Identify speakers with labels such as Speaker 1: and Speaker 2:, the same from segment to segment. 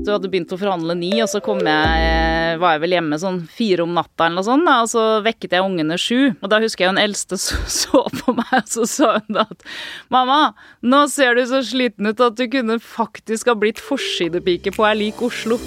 Speaker 1: du hadde begynt å forhandle 9, og så var jeg vel hjemme sånn 4 om natta eller noe sånt, da, og så vekket jeg ungene 7. Og da husker jeg den eldste så på meg, og så sa hun da at «Mamma, nå ser du så sliten ut at du kunne faktisk ha blitt forsidepike på Jeg lik Oslo».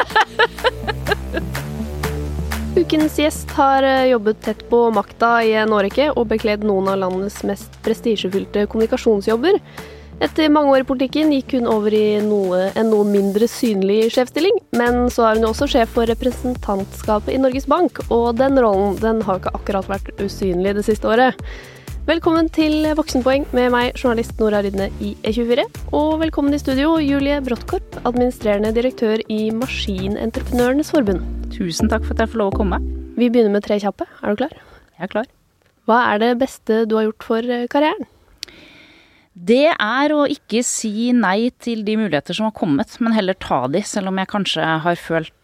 Speaker 2: Ukens gjest har jobbet tett på makta i en årrekke og bekledd noen av landets mest prestisjefylte kommunikasjonsjobber. Etter mange år i politikken gikk hun over i en noe mindre synlig sjefstilling, men så er hun også sjef for representantskapet i Norges Bank, og den rollen den har ikke akkurat vært usynlig det siste året. Velkommen til Voksenpoeng med meg, journalist Nora Rydne i E24, og velkommen i studio, Julie Brottkorp, administrerende direktør i Maskinentreprenørenes Forbund.
Speaker 1: Tusen takk for at jeg får lov å komme.
Speaker 2: Vi begynner med 3 kjappe. Er du klar?
Speaker 1: Jeg er klar.
Speaker 2: Hva er det beste du har gjort for karrieren?
Speaker 1: Det er å ikke si nei til de muligheter som har kommet, men heller ta de, selv om jeg kanskje har følt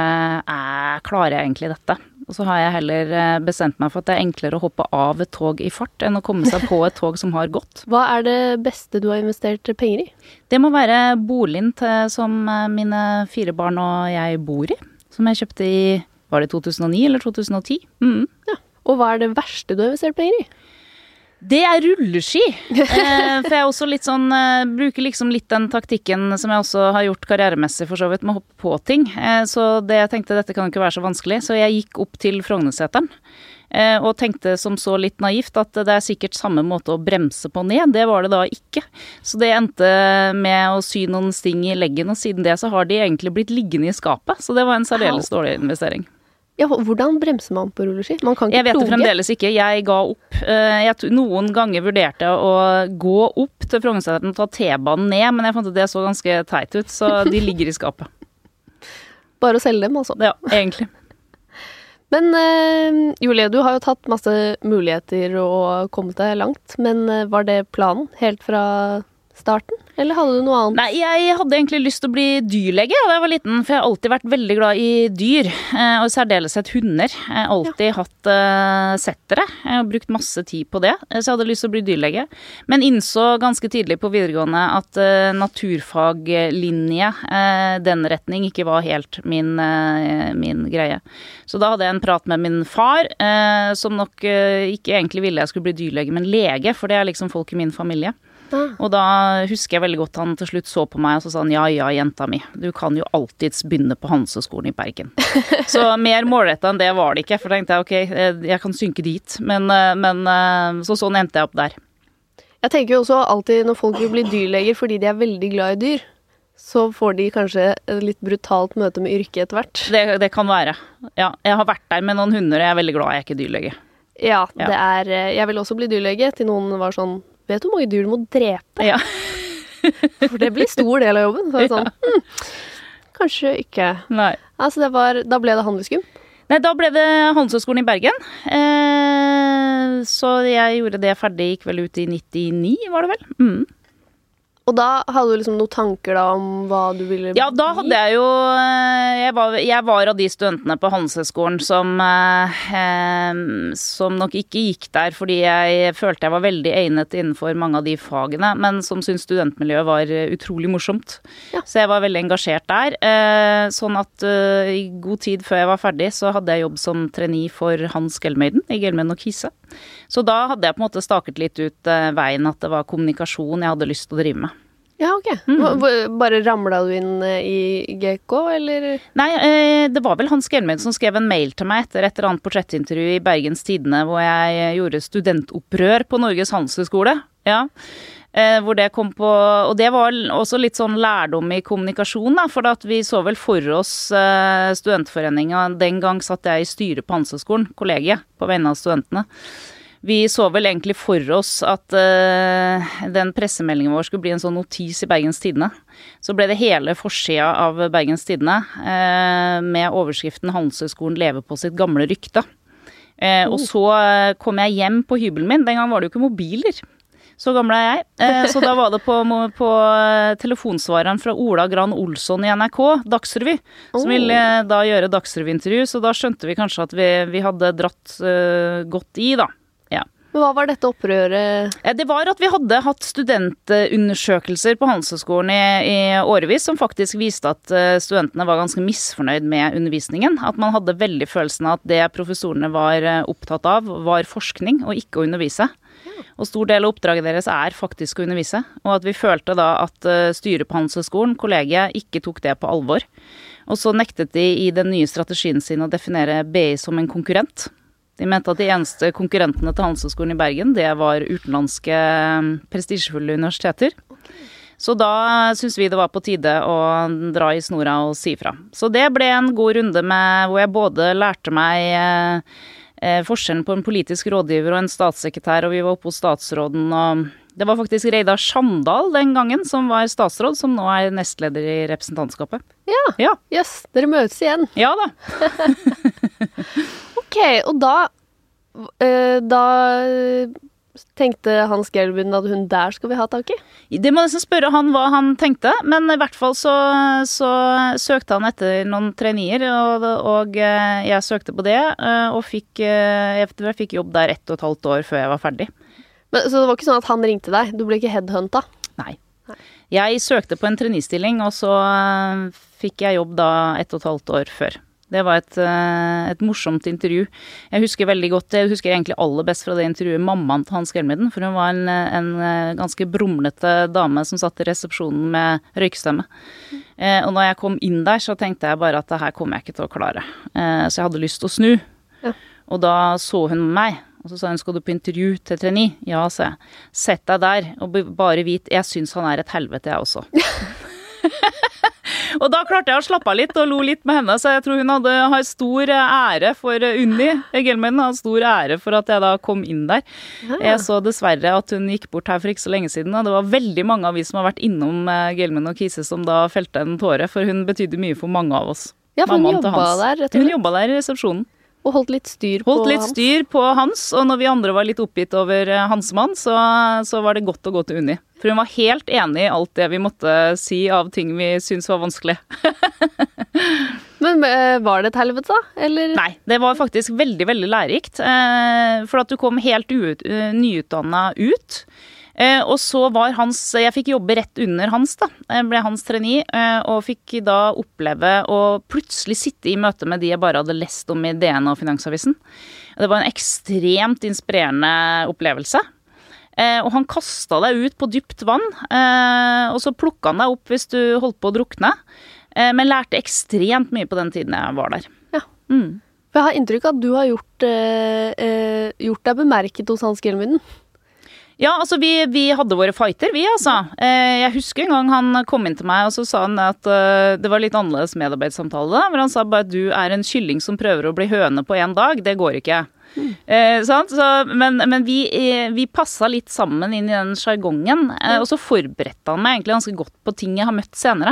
Speaker 1: klarer jeg egentlig dette? Og så har jeg heller bestemt meg for at det er enklere å hoppe av et tog i fart enn å komme seg på et tog som har gått.
Speaker 2: Hva er det beste du har investert penger i?
Speaker 1: Det må være boligen som mine 4 barn og jeg bor i, som jeg kjøpte i, var det 2009 eller 2010?
Speaker 2: Ja. Og hva er det verste du har investert penger i?
Speaker 1: Det er rulleski, for jeg også litt sånn, bruker liksom litt den taktikken som jeg også har gjort karrieremessig for så vidt, med å hoppe på ting. Så det jeg tenkte, dette kan ikke være så vanskelig, så jeg gikk opp til Frognerseteren, og tenkte som så litt naivt at det er sikkert samme måte å bremse på ned, det var det da ikke. Så det endte med å sy noen sting i leggen, og siden det så har de egentlig blitt liggende i skapet, så det var en særdeles dårlig investering.
Speaker 2: Ja, hvordan bremser man på rulleski? Man kan ikke
Speaker 1: jeg vet
Speaker 2: ploge.
Speaker 1: Det fremdeles ikke. Jeg ga opp. Noen ganger vurderte å gå opp til Frognerseteren og ta T-banen ned, men jeg fant at det så ganske teit ut, så de ligger i skapet.
Speaker 2: Bare å selge dem, altså.
Speaker 1: Ja, egentlig.
Speaker 2: Men Julie, du har jo tatt masse muligheter og kommet deg langt, men var det planen helt fra starten, eller hadde du noe annet?
Speaker 1: Nei, jeg hadde egentlig lyst til å bli dyrlege da jeg var liten, for jeg har alltid vært veldig glad i dyr, og særdeleshet hunder. Jeg har alltid hatt settere, jeg har brukt masse tid på det, så jeg hadde lyst til å bli dyrlege. Men innså ganske tidlig på videregående at naturfaglinje, den retning ikke var helt min greie. Så da hadde jeg en prat med min far, som nok ikke egentlig ville jeg skulle bli dyrlege, men lege, for det er liksom folk i min familie. Og da husker jeg veldig godt han til slutt så på meg og så sa han, ja, jenta mi, du kan jo alltids begynne på Hanseskolen i Bergen. Så mer målrettet enn det var det ikke, for da tenkte jeg, ok, jeg kan synke dit, men så sånn endte jeg opp der.
Speaker 2: Jeg tenker jo også alltid når folk vil bli dyrleger fordi de er veldig glad i dyr, så får de kanskje et litt brutalt møte med yrket etter hvert.
Speaker 1: Det kan være. Ja, jeg har vært der med noen hunder, og jeg er veldig glad jeg er ikke dyrlege.
Speaker 2: Ja, jeg vil også bli dyrlege til noen var sånn, vet du hvor mange dyr du må drepe?
Speaker 1: Ja.
Speaker 2: For det blir stor del av jobben. Så sånn, kanskje ikke.
Speaker 1: Nei.
Speaker 2: Altså da ble det handelskum?
Speaker 1: Nei, da ble det Handelshøyskolen i Bergen. Så jeg gjorde det ferdig, gikk vel ut i 99, var det vel?
Speaker 2: Og da hadde du liksom noen tanker da om hva du ville bli?
Speaker 1: Ja, da hadde jeg jo jeg var av de studentene på Handelshøyskolen som nok ikke gikk der fordi jeg følte jeg var veldig egnet innenfor mange av de fagene, men som syntes studentmiljøet var utrolig morsomt. Ja. Så jeg var veldig engasjert der. Sånn at i god tid før jeg var ferdig, så hadde jeg jobb som trainee for Hans Gelmøyden i Gelmøyden og Kise. Så da hadde jeg på en måte staket litt ut veien at det var kommunikasjon jeg hadde lyst til å drive med.
Speaker 2: Ja, ok. Bare ramlet du inn i GK, eller?
Speaker 1: Nei, det var vel Hans Gelmøyden som skrev en mail til meg etter et eller annet portrettintervju i Bergens Tidende, hvor jeg gjorde studentopprør på Norges Handelshøyskole. Ja. Hvor det kom på, og det var også litt sånn lærdom i kommunikasjon da, for at vi så vel for oss studentforeningen, den gang satt jeg i styret på Handelshøyskolen, kollegiet, på vegne av studentene. Vi så vel egentlig for oss at den pressemeldingen vår skulle bli en sånn notis i Bergens Tidende. Så ble det hele forsida av Bergens Tidende med overskriften Handelshøyskolen lever på sitt gamle rykte. Og så kom jeg hjem på hybelen min, den gang var det jo ikke mobiler. Så gammel er jeg. Så da var det på telefonsvareren fra Ola Gran Olsson i NRK, Dagsrevy, som ville da gjøre Dagsrevy-intervju, så da skjønte vi kanskje at vi hadde dratt godt i da. Ja.
Speaker 2: Men hva var dette opprøret?
Speaker 1: Det var at vi hadde hatt studentundersøkelser på Handelshøyskolen i årevis, som faktisk viste at studentene var ganske misfornøyd med undervisningen. At man hadde veldig følelsen av at det professorene var opptatt av, var forskning og ikke å undervise. Og stor del av oppdraget deres faktisk å undervise. Og at vi følte da at styret på Handelshøyskolen, kollegiet, ikke tok det på alvor. Og så nektet de i den nye strategien sin å definere BI som en konkurrent. De mente at de eneste konkurrentene til Handelshøyskolen i Bergen, det var utenlandske prestisjefulle universiteter. Så da synes vi det var på tide å dra i snora og si fra. Så det ble en god runde hvor jeg både lærte meg forskjellen på en politisk rådgiver og en statssekretær, og vi var oppe hos statsråden, og det var faktisk Reidar Sandal den gangen som var statsråd, som nå nestleder i representantskapet.
Speaker 2: Ja. Yes, dere møtes igjen.
Speaker 1: Ja da.
Speaker 2: Ok, og da tenkte Hans Gelbund at hun der skal vi ha tak i?
Speaker 1: Det må nesten spørre han hva han tenkte, men i hvert fall så søkte han etter noen traineer, og jeg søkte på det, og jeg fikk jobb der 1,5 år før jeg var ferdig.
Speaker 2: Men, så det var ikke sånn at han ringte deg? Du ble ikke headhunta?
Speaker 1: Nei. Jeg søkte på en traineestilling, og så fikk jeg jobb da 1,5 år før. Det var et morsomt intervju. Jeg husker egentlig aller best fra det intervjuet mammaen til Hans Gelmyden, for hun var en ganske brumlete dame som satt i resepsjonen med røykstemme. Og når jeg kom inn der, så tenkte jeg bare at det her kommer jeg ikke til å klare. Så jeg hadde lyst til å snu. Ja. Og da så hun meg, og så sa hun, skal du på intervju til trainee? Ja, sa jeg. Sett deg der, og bare vit, jeg synes han et helvete, jeg også. Og da klarte jeg å slappe av litt og lo litt med henne, så jeg tror hun har stor ære for Unni. Gelmyden har stor ære for at jeg da kom inn der. Ja. Jeg så dessverre at hun gikk bort her for ikke så lenge siden, og det var veldig mange av vi som har vært innom Gelmyden og Kise som da felte en tåre, for hun betydde mye for mange av oss.
Speaker 2: Ja, for hun jobbet der, rett og slett.
Speaker 1: Hun jobbet der i resepsjonen.
Speaker 2: Og holdt litt styr
Speaker 1: på Hans, og når vi andre var litt oppgitt over Hansmann, så var det godt å gå til Unni. For hun var helt enig i alt det vi måtte si av ting vi syntes var vanskelig.
Speaker 2: Men var det et helvete da? Eller?
Speaker 1: Nei, det var faktisk veldig, veldig lærerikt. For at du kom helt nyutdannet ut. Og så var jeg fikk jobbe rett under Hans da, jeg ble hans trainee, og fikk da oppleve å plutselig sitte i møte med de jeg bare hadde lest om i DN og Finansavisen. Det var en ekstremt inspirerende opplevelse. Og han kastet deg ut på dypt vann, og så plukket han deg opp hvis du holdt på å drukne, men lærte ekstremt mye på den tiden jeg var der.
Speaker 2: Ja. For jeg har inntrykk av at du har gjort deg bemerket hos Hans Gelmyden.
Speaker 1: Ja, altså vi hadde våre fighter, vi altså. Jeg husker en gang han kom inn til meg, og så sa han at det var litt annerledes medarbeidssamtale da, hvor han sa bare at du en kylling som prøver å bli høne på en dag, det går ikke. Sant? Men vi passet litt sammen inn i den jargongen, og så forberedte han meg egentlig ganske godt på ting jeg har møtt senere.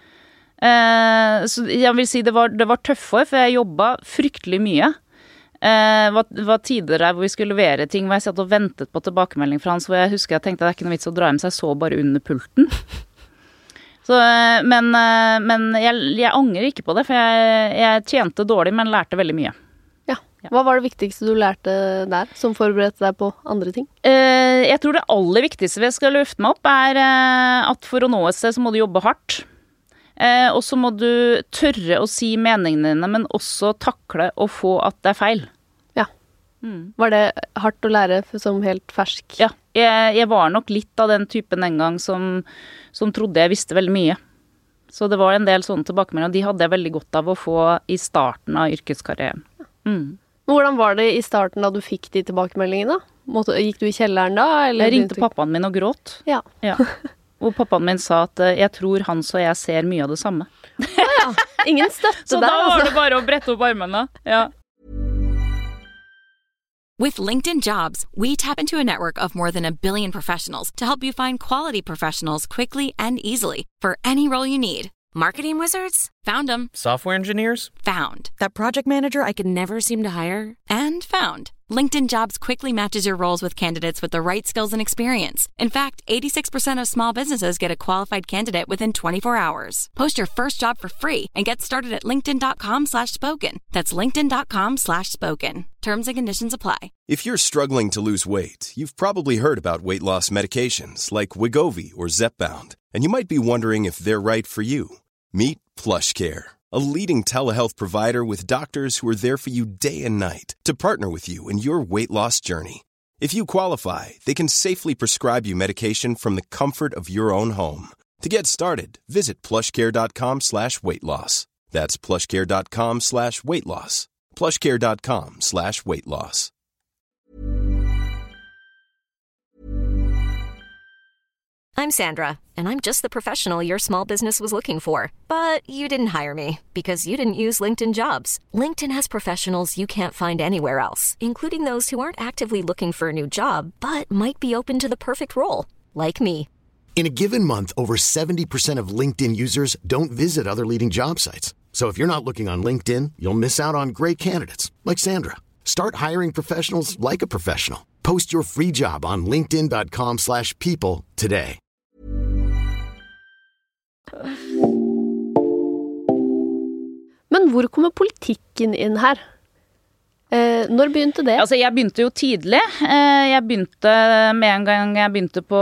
Speaker 1: Så jeg vil si det var tøffere, for jeg jobbet fryktelig mye. Var tider der hvor vi skulle levere ting, hvor jeg satt og ventet på tilbakemelding fra hans, hvor jeg husker jeg tenkte det ikke noe vits å dra hjem, så jeg så bare under pulten. Så, men jeg angrer ikke på det, for jeg tjente dårlig, men lærte veldig mye.
Speaker 2: Ja. Hva var det viktigste du lærte der, som forberedte deg på andre ting?
Speaker 1: Jeg tror det aller viktigste vi skal løfte meg opp at for å nå et sted så må du jobbe hardt. Og så må du tørre å si meningene dine, men også takle å få at det feil.
Speaker 2: Ja. Var det hardt å lære som helt fersk?
Speaker 1: Ja, jeg var nok litt av den typen en gang som trodde jeg visste veldig mye. Så det var en del sånne tilbakemeldinger, og de hadde jeg veldig godt av å få i starten av yrkeskarrieren.
Speaker 2: Hvordan var det i starten da du fikk de tilbakemeldingene? Gikk du i kjelleren da? Eller
Speaker 1: jeg ringte pappaen min og gråt.
Speaker 2: Ja.
Speaker 1: Og pappaen min sa at jeg tror Hans og jeg ser mye av det samme.
Speaker 2: Ja, ingen støtte
Speaker 1: så
Speaker 2: der.
Speaker 1: Så da var det bare å brette opp armene. Ja.
Speaker 3: With LinkedIn Jobs, we tap into a network of more than 1 billion professionals to help you find quality professionals quickly and easily for any role you need. Marketing wizards? Found them.
Speaker 4: Software engineers?
Speaker 3: Found. That project manager I could never seem to hire? And found. LinkedIn Jobs quickly matches your roles with candidates with the right skills and experience. In fact, 86% of small businesses get a qualified candidate within 24 hours. Post your first job for free and get started at linkedin.com/spoken. That's linkedin.com/spoken. Terms and conditions apply.
Speaker 4: If you're struggling to lose weight, you've probably heard about weight loss medications like Wegovy or Zepbound, and you might be wondering if they're right for you. Meet PlushCare, a leading telehealth provider with doctors who are there for you day and night to partner with you in your weight loss journey. If you qualify, they can safely prescribe you medication from the comfort of your own home. To get started, visit plushcare.com/weight-loss. That's plushcare.com/weight-loss. plushcare.com/weight-loss.
Speaker 5: I'm Sandra, and I'm just the professional your small business was looking for. But you didn't hire me because you didn't use LinkedIn Jobs. LinkedIn has professionals you can't find anywhere else, including those who aren't actively looking for a new job, but might be open to the perfect role, like me.
Speaker 6: In a given month, over 70% of LinkedIn users don't visit other leading job sites. So if you're not looking on LinkedIn, you'll miss out on great candidates, like Sandra. Start hiring professionals like a professional. Post your free job on linkedin.com/people today.
Speaker 2: Men hvor kommer politikken inn her? Når begynte det?
Speaker 1: Altså, jeg begynte jo tidlig. Jeg begynte med en gang jeg begynte på...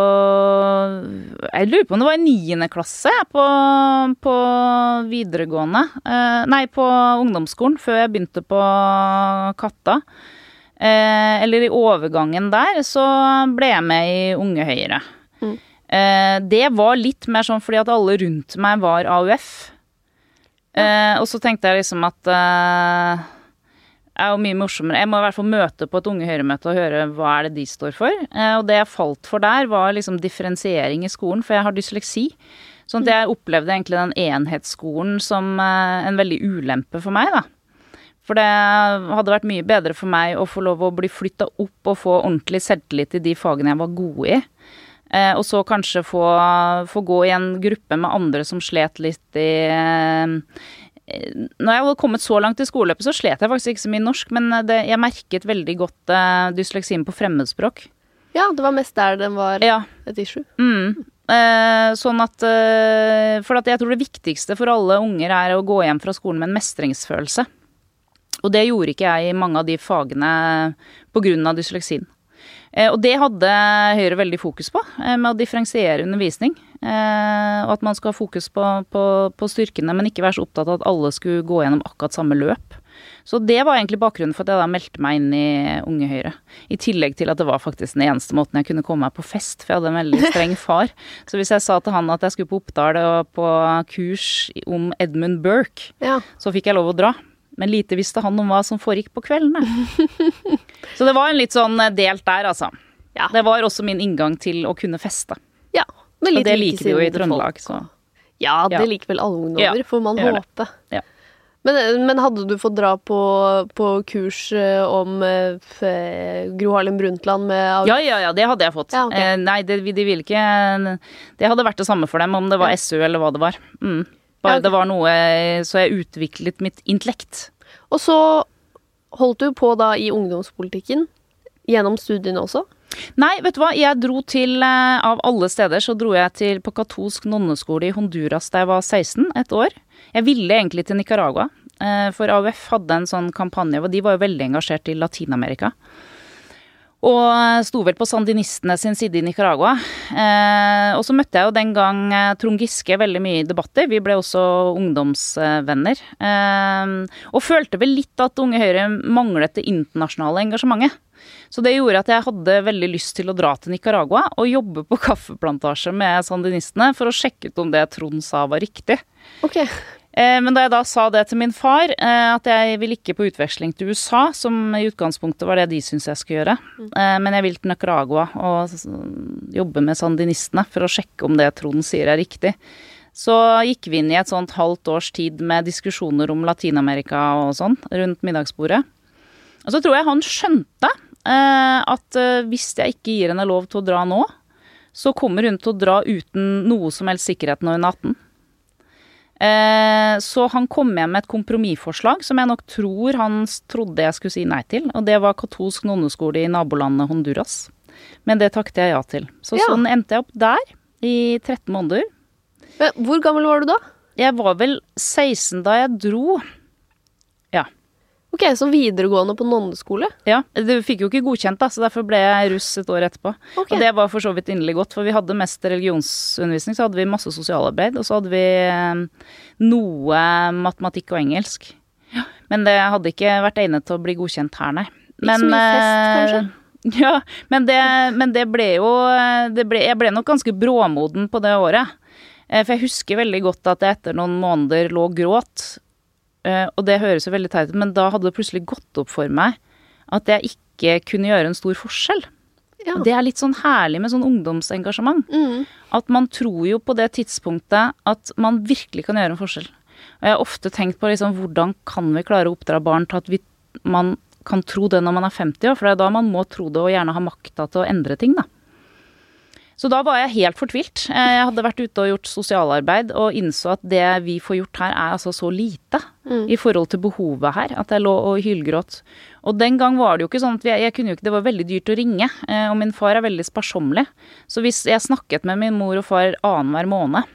Speaker 1: Jeg lurer på om det var i 9. klasse på videregående. Nei, på ungdomsskolen, før jeg begynte på Katta. Eller i overgangen der, så ble jeg med i Unge Høyre. Det var litt mer sånn fordi at alle rundt meg var AUF. Og så tenkte jeg liksom at er jo mye morsommere. Jeg må i hvert fall møte på et Unge Høyre-møte og høre hva er det de står for. Og det jeg falt for der var liksom differensiering i skolen, for jeg har dysleksi. Sånn at jeg opplevde egentlig den enhetsskolen som en veldig ulempe for meg da. For det hadde vært mye bedre for meg å få lov å bli flyttet opp og få ordentlig selvtillit i de fagene jeg var god i. Og så kanskje få gå i en gruppe med andre som slet litt i... Når jeg hadde kommet så langt i skoleløpet, så slet jeg faktisk ikke så mye norsk, men jeg merket veldig godt dysleksien på fremmedspråk.
Speaker 2: Ja, det var mest der den var et issue.
Speaker 1: Sånn at, for at jeg tror det viktigste for alle unger er å gå hjem fra skolen med en mestringsfølelse. Og det gjorde ikke jeg i mange av de fagene på grunn av dysleksien. Og det hadde Høyre veldig fokus på, med å differensiere undervisning. Og at man skal ha fokus på styrkene, men ikke være så opptatt av at alle skulle gå gjennom akkurat samme løp. Så det var egentlig bakgrunnen for at jeg da meldte meg inn i Unge Høyre. I tillegg til at det var faktisk den eneste måten jeg kunne komme meg på fest, for jeg hadde en veldig streng far. Så hvis jeg sa til han at jeg skulle på Oppdal og på kurs om Edmund Burke, så fikk jeg lov å dra. Men lite visste han om hva som foregikk på kveldene. Så det var en litt sånn delt der, altså. Ja. Det var også min inngang til å kunne feste.
Speaker 2: Ja,
Speaker 1: og det liker vi jo i Trøndelag. Så.
Speaker 2: Ja, det liker vel alle ungdommer, får man håpe.
Speaker 1: Ja.
Speaker 2: Men hadde du fått dra på kurs om Gro Harlem Brundtland med...
Speaker 1: Ja, det hadde jeg fått. Ja, okay. Nei, de ville ikke... Det hadde vært det samme for dem, om det var SU eller hva det var. Bare det var noe, så jeg utviklet mitt intellekt. Og så
Speaker 2: holdt du på da i ungdomspolitikken, gjennom studiene også?
Speaker 1: Nei, vet du hva, jeg dro til, av alle steder, så dro jeg til på katolsk nonneskole i Honduras da jeg var 16, et år. Jeg ville egentlig til Nicaragua, for AUF hadde en sånn kampanje, og de var jo veldig engasjert i Latinamerika. Og sto vel på sandinistene sin side i Nicaragua. Og så møtte jeg jo den gang Trond Giske veldig mye i debatter. Vi ble også ungdomsvenner. Og følte vel litt at Unge Høyre manglet det internasjonale engasjementet. Så det gjorde at jeg hadde veldig lyst til å dra til Nicaragua og jobbe på kaffeplantasje med sandinistene for å sjekke ut om det Trond sa var riktig.
Speaker 2: Ok.
Speaker 1: Men da jeg da sa det til min far, at jeg vil ikke på utveksling til USA, som i utgangspunktet var det de syntes jeg skulle gjøre, men jeg vil til Nicaragua og jobbe med sandinistene for å sjekke om det Trond sier er riktig. Så gikk vi inn i et sånt halvt års tid med diskusjoner om Latinamerika og sånn, rundt middagsbordet. Og så tror jeg han skjønte at hvis jeg ikke gir henne lov til å dra nå, så kommer hun til å dra uten noe som helst sikkerhet når hun er 18. Så han kom med et kompromissforslag som jeg nok tror han trodde jeg skulle si nei til, og det var katolsk nonneskole i nabolandet Honduras. Men det takket jeg ja til. Så sånn endte jeg opp der i 13 måneder.
Speaker 2: Hvor gammel var du da?
Speaker 1: Jeg var vel 16 da jeg dro. Ja.
Speaker 2: Ok, så videregående på nonneskole?
Speaker 1: Ja, det fikk jo ikke godkjent da, så derfor ble jeg russ et år etterpå.
Speaker 2: Okay.
Speaker 1: Og det var for så vidt inderlig godt, for vi hadde mest religionsundervisning, så hadde vi masse sosialarbeid, og så hadde vi noe matematikk og engelsk. Ja, men det hadde ikke vært egnet til å bli godkjent her, nei.
Speaker 2: Ikke så mye fest, kanskje?
Speaker 1: Ja, men det ble jo, jeg ble nok ganske bråmoden på det året. For jeg husker veldig godt at jeg etter noen måneder lå og gråt, og det høres jo veldig teit ut, men da hadde det plutselig gått opp for meg at jeg ikke kunne gjøre en stor forskjell. Ja. Det litt sånn herlig med sånn ungdomsengasjement. At man tror jo på det tidspunktet at man virkelig kan gjøre en forskjell. Og jeg har ofte tenkt på liksom, hvordan kan vi klare å oppdra barn til at man kan tro det når man er 50 år, for det da man må tro det og gjerne ha makta til å endre ting da. Så da var jeg helt fortvilt. Jeg hadde vært ute og gjort sosialarbeid og innså at det vi får gjort her altså så lite i forhold til behovet her, at jeg lå og hylgråt. Og den gang var det jo ikke sånn at jeg kunne jo ikke, det var veldig dyrt å ringe, og min far veldig sparsomlig. Så hvis jeg snakket med min mor og far annenhver måned,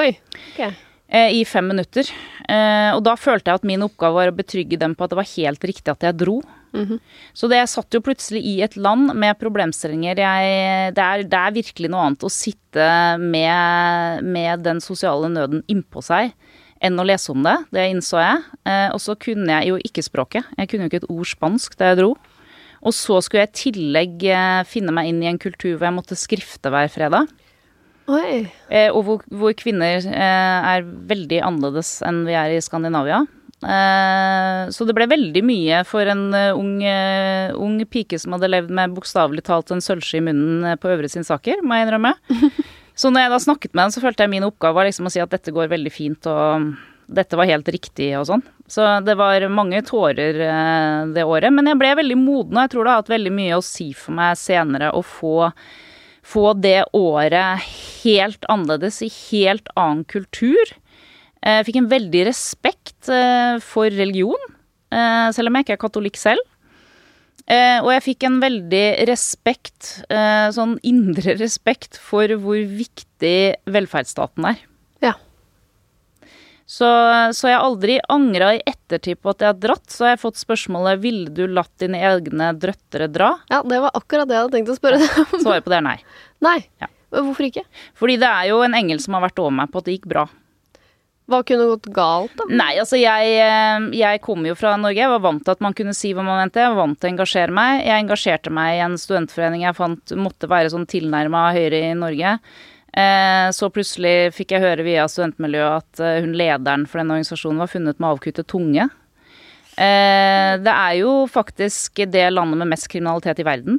Speaker 1: i 5 minutter, og da følte jeg at min oppgave var å betrygge dem på at det var helt riktig at jeg dro. Så jeg satt jo plutselig i et land med problemstillinger. Det virkelig noe annet å sitte med den sosiale nøden innpå seg enn å lese om det. Det innså jeg. Og så kunne jeg jo ikke språket. Jeg kunne jo ikke et ord spansk da jeg dro. Og så skulle jeg i tillegg finne meg inn i en kultur hvor jeg måtte skrifte hver fredag.
Speaker 2: Oi.
Speaker 1: Og hvor kvinner veldig annerledes enn vi i Skandinavia. Så det ble veldig mye for en ung pike som hadde levd med bokstavelig talt en sølvsky i munnen på Øvre Sinsaker, må jeg innrømme. Så når jeg da snakket med henne, så følte jeg min oppgave var liksom å si at dette går veldig fint, og dette var helt riktig og sånn. Så det var mange tårer det året, men jeg ble veldig moden, og jeg tror det har hatt veldig mye å si for meg senere å få det året helt annerledes i helt annen kultur. Jeg fikk en veldig respekt for religion, selv om jeg ikke katolikk selv. Og jeg fikk en veldig respekt, sånn indre respekt for hvor viktig velferdsstaten
Speaker 2: Ja.
Speaker 1: Så jeg aldri angret i ettertid på at jeg har dratt, så har jeg fått spørsmålet, ville du latt dine egne drøttere dra?
Speaker 2: Ja, det var akkurat det jeg hadde tenkt å spørre deg om.
Speaker 1: Svaret på det nei.
Speaker 2: Nei?
Speaker 1: Ja.
Speaker 2: Hvorfor ikke?
Speaker 1: Fordi det jo en engel som har vært over meg på at det gikk bra.
Speaker 2: Hva kunne gått galt da?
Speaker 1: Nei, altså jeg kom jo fra Norge, jeg var vant til at man kunne si hva man mente, jeg var vant til å engasjere meg. Jeg engasjerte meg i en studentforening jeg fant måtte være sånn tilnærmet Høyre i Norge. Så plutselig fikk jeg høre via studentmiljøet at hun lederen for denne organisasjonen var funnet med avkuttet tunge. Det jo faktisk det landet med mest kriminalitet i verden.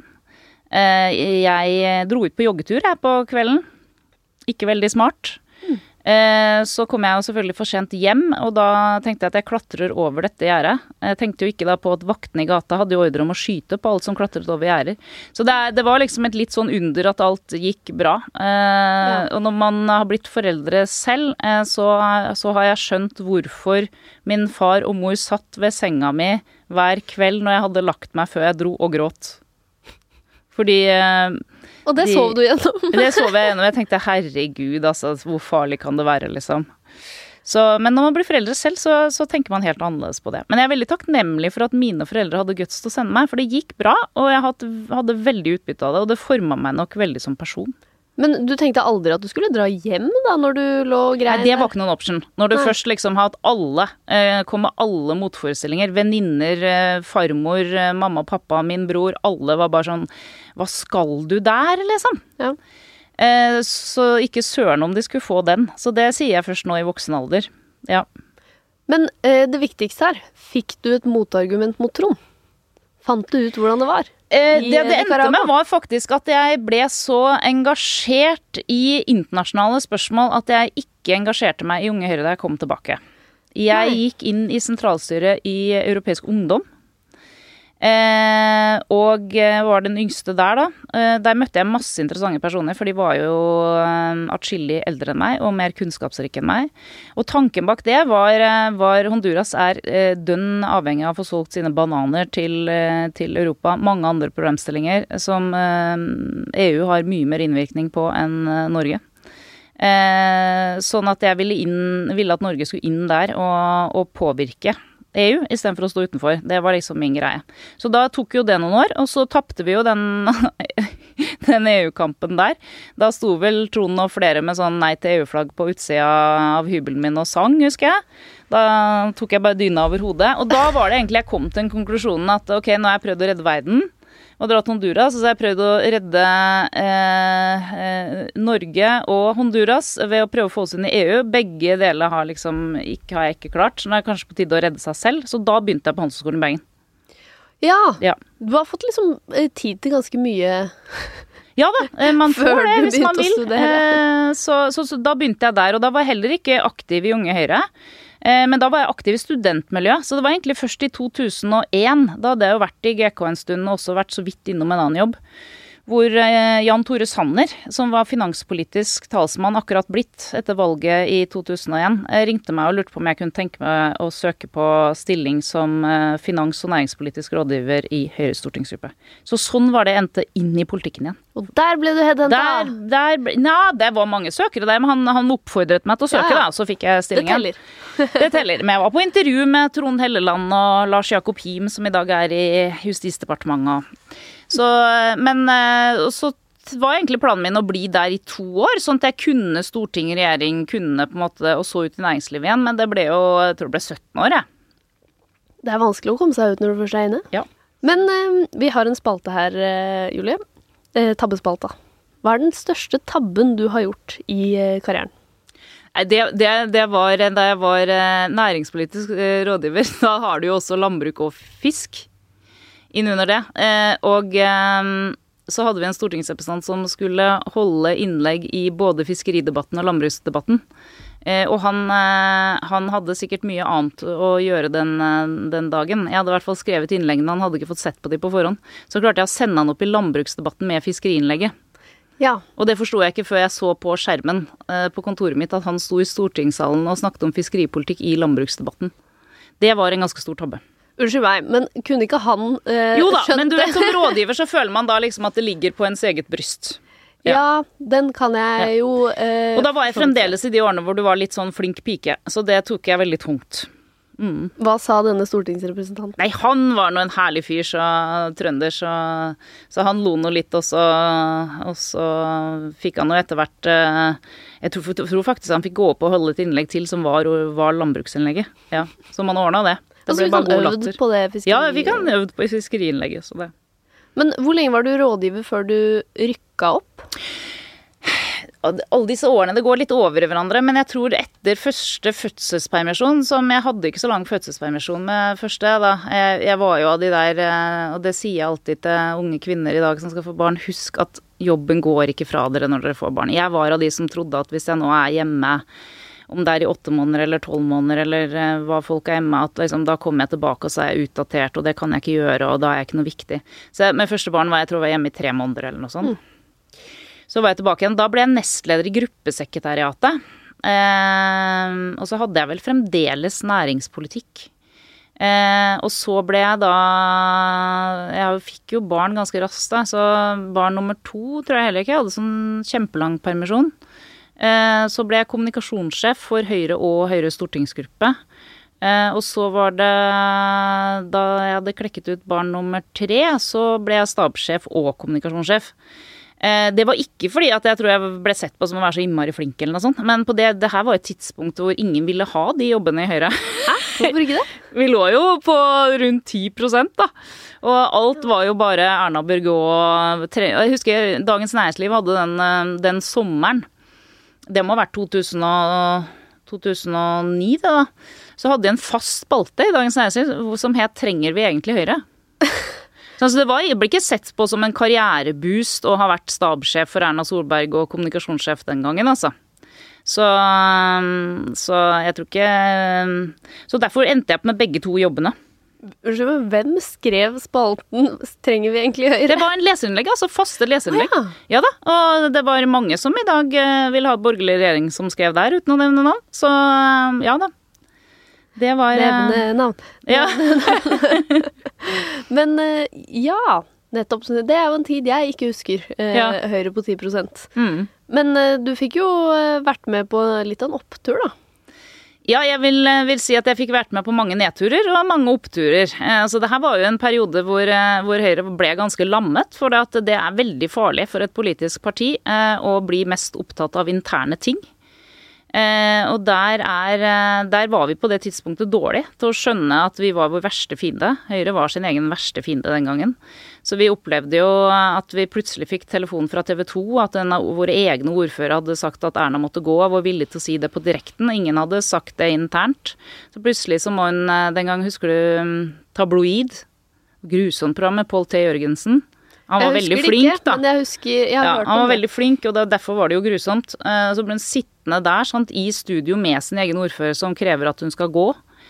Speaker 1: Jeg dro ut på joggetur her på kvelden. Ikke veldig smart. Så kom jeg jo selvfølgelig for sent hjem, og da tenkte jeg at jeg klatrer over dette gjerdet. Jeg tenkte jo ikke da på at vaktene i gata hadde jo ordre om å skyte på alt som klatret over gjerder. Så det var liksom et litt sånn under at alt gikk bra. Og når man har blitt foreldre selv, så har jeg skjønt hvorfor min far og mor satt ved senga mi hver kveld når jeg hadde lagt meg før jeg dro og gråt. Fordi
Speaker 2: og det sov du gjennom?
Speaker 1: Det sov jeg gjennom. Jeg tenkte, herregud, altså, hvor farlig kan det være, liksom. Men når man blir foreldre selv, så tenker man helt annerledes på det. Men jeg veldig takknemlig for at mine foreldre hadde guts til å sende meg, for det gikk bra, og jeg hadde veldig utbytte av det, og det formet meg nok veldig som person.
Speaker 2: Men du tenkte aldri at du skulle dra hjem da, når du lå og greide?
Speaker 1: Nei, det var ikke noen option. Når du først liksom har hatt alle, kom med alle motforestillinger, venninner, farmor, mamma og pappa, min bror, alle var bare sånn, hva skal du der, liksom? Ja. Så ikke søren om de skulle få den. Så det sier jeg først nå i voksen alder. Ja.
Speaker 2: Men det viktigste her, fikk du et motargument mot Trond? Fant du ut hvordan det var? Det
Speaker 1: endte med var faktisk at jeg ble så engasjert i internasjonale spørsmål at jeg ikke engasjerte meg i Unge Høyre da jeg kom tilbake. Jeg gikk inn i sentralstyret i Europeisk Ungdom. Og var den yngste der da. Der møtte jeg masse interessante personer, for de var jo atskillig eldre enn meg, og mer kunnskapsrike enn meg. Og tanken bak det var Honduras dønn avhengig av å få solgt sine bananer til Europa. Mange andre problemstillinger som EU har mye mer innvirkning på enn Norge. Sånn at jeg ville at Norge skulle inn der og påvirke EU, i stedet for å stå utenfor. Det var liksom min greie. Så da tok jo det noen år, og så tappte vi jo den EU-kampen der. Da sto vel Trond og flere med sånn nei til EU-flagg på utsida av hybelen min og sang, husker jeg. Da tok jeg bare dyna over hodet. Og da var det egentlig jeg kom til en konklusjon at ok, nå har jeg prøvd å redde verden, og dra til Honduras, så har jeg prøvd å redde Norge og Honduras ved å prøve å få oss inn i EU. Begge deler har jeg ikke klart, så nå er det kanskje på tide å redde seg selv. Så da begynte jeg på Handelshøyskolen i Bergen.
Speaker 2: Ja, du har fått liksom tid til ganske mye.
Speaker 1: Ja da, man får det hvis man vil. Så da begynte jeg der, og da var jeg heller ikke aktiv i Unge Høyre. Men da var jeg aktiv i studentmiljø, så det var egentlig først i 2001, da hadde jeg jo vært i GK en stund og også vært så vidt innom en annen jobb, hvor Jan Tore Sanner, som var finanspolitisk talsmann akkurat blitt etter valget i 2001, ringte meg og lurte på om jeg kunne tenke meg å søke på stilling som finans- og næringspolitisk rådgiver i Høyres stortingsgruppe. Så sånn var det endte inn i politikken igjen.
Speaker 2: Og der ble du headhuntet?
Speaker 1: Det var mange søkere der, men han oppfordret meg til å søke, da, så fikk jeg stillingen. Det teller. Men jeg var på intervju med Trond Helleland og Lars Jakob Him, som i dag er i Justisdepartementet. Så var egentlig planen min å bli der i 2 år, sånn at jeg kunne storting, regjering, kunne på en måte, og så ut i næringslivet igjen, men det ble jo, jeg tror det ble 17 år, jeg.
Speaker 2: Det er vanskelig å komme seg ut når du først er inne.
Speaker 1: Ja.
Speaker 2: Men vi har en spalte her, Julie. Tabbespalta. Hva er den største tabben du har gjort i karrieren?
Speaker 1: Det var da jeg var næringspolitisk rådgiver. Da har du jo også landbruk og fisk innunder det. Og så hadde vi en stortingsrepresentant som skulle holde innlegg i både fiskeridebatten og landbruksdebatten. Og han hadde sikkert mye annet å gjøre den dagen. Jeg hadde i hvert fall skrevet innleggene, han hadde ikke fått sett på de på forhånd. Så klarte jeg å sende han opp i landbruksdebatten med fiskeriinnlegget.
Speaker 2: Ja.
Speaker 1: Og det forstod jeg ikke før jeg så på skjermen på kontoret mitt at han sto i stortingssalen og snakket om fiskeripolitikk i landbruksdebatten. Det var en ganske stor tabbe.
Speaker 2: Unnskyld meg, men kunne ikke han
Speaker 1: Jo da, men du vet, som rådgiver så føler man da liksom at det ligger på ens eget bryst.
Speaker 2: Ja, den kan jeg jo
Speaker 1: Og da var jeg fremdeles i de årene hvor du var litt sånn flink pike, så det tok jeg veldig tungt.
Speaker 2: Hva sa denne stortingsrepresentanten?
Speaker 1: Nei, han var nå en herlig fyr, så trønder, så han lo nå litt, og så fikk han jo etter hvert jeg tror faktisk han fikk gå opp og holde et innlegg til som var landbruksinnlegget. Ja, så man ordnet det. Det
Speaker 2: ble bare god latter. På det fiskeri...
Speaker 1: Ja, vi kan øve på fiskeriinnlegget, så det.
Speaker 2: Men hvor lenge var du rådgiver før du rykka opp?
Speaker 1: Alle disse årene, det går litt over i hverandre, men jeg tror etter første fødselspermisjon, som jeg hadde ikke så lang fødselspermisjon med første, da. Jeg var jo av de der, og det sier jeg alltid til unge kvinner i dag som skal få barn, husk at jobben går ikke fra dere når dere får barn. Jeg var av de som trodde at hvis jeg nå er hjemme, om det er i 8 måneder eller 12 måneder, eller hva folk er hjemme, at liksom, da kommer jeg tilbake og så er jeg utdatert, og det kan jeg ikke gjøre, og da er jeg ikke noe viktig. Så med første barn var jeg hjemme i 3 måneder eller noe sånt. Så var jeg tilbake igjen. Da ble jeg nestleder i gruppesekretariatet. Og så hadde jeg vel fremdeles næringspolitikk. Og så ble jeg da jeg fikk jo barn ganske raskt da, så barn nummer 2 tror jeg heller ikke, jeg hadde sånn kjempelang permisjon. Så ble jeg kommunikasjonssjef for Høyre og Høyres stortingsgruppe. Og så var det, da jeg hadde klekket ut barn nummer 3, så ble jeg stabssjef og kommunikasjonssjef. Det var ikke fordi at jeg tror jeg ble sett på som å være så innmari flink eller noe sånt, men på det her var et tidspunkt hvor ingen ville ha de jobbene i Høyre.
Speaker 2: Hæ? Hvorfor ikke det?
Speaker 1: Vi lå jo på rundt 10% da, og alt var jo bare Erna Bjørgå. Jeg husker Dagens Næringsliv hadde den sommeren, det må ha vært 2009 det da, så hadde de en fast spalte i Dagens Næringsliv som het Trenger vi egentlig Høyre? Så det ble ikke sett på som en karriereboost å ha vært stabssjef for Erna Solberg og kommunikasjonssjef den gangen, altså. Så jeg tror ikke... Så derfor endte jeg opp med begge 2 jobbene.
Speaker 2: Hvem skrev spalten trenger vi egentlig høre?
Speaker 1: Det var en leserinnlegg, altså faste leserinnlegg.
Speaker 2: Ja.
Speaker 1: Ja da, og det var mange som i dag vil ha borgerlig regjering som skrev der, uten å nevne navn. Så ja da. Det var...
Speaker 2: Nevne navn.
Speaker 1: Ja.
Speaker 2: Men ja, nettopp. Det er jo en tid jeg ikke husker. Høyre på 10%. Men du fikk jo vært med på litt av en opptur da.
Speaker 1: Ja, jeg vil si at jeg fikk vært med på mange nedturer og mange oppturer. Så det her var jo en periode hvor Høyre ble ganske lammet, for det er veldig farlig for et politisk parti å bli mest opptatt av interne ting. Og der var vi på det tidspunktet dårlig til å skjønne at vi var vår verste fiende. Høyre var sin egen verste fiende den gangen. Så vi opplevde jo at vi plutselig fikk telefon fra TV 2, at en av våre egne ordfører hadde sagt at Erna måtte gå, og var villig til å si det på direkten. Ingen hadde sagt det internt. Så plutselig så må hun, den gang husker du Tabloid, grusomt program med Pål T. Jørgensen. Han var veldig flink
Speaker 2: ikke,
Speaker 1: da.
Speaker 2: Men jeg husker, jeg har hørt
Speaker 1: han var
Speaker 2: om
Speaker 1: veldig flink, og derfor var det jo grusomt. Så ble hun sittende der, sant, i studio med sin egen ordfører som krever at hun skal gå.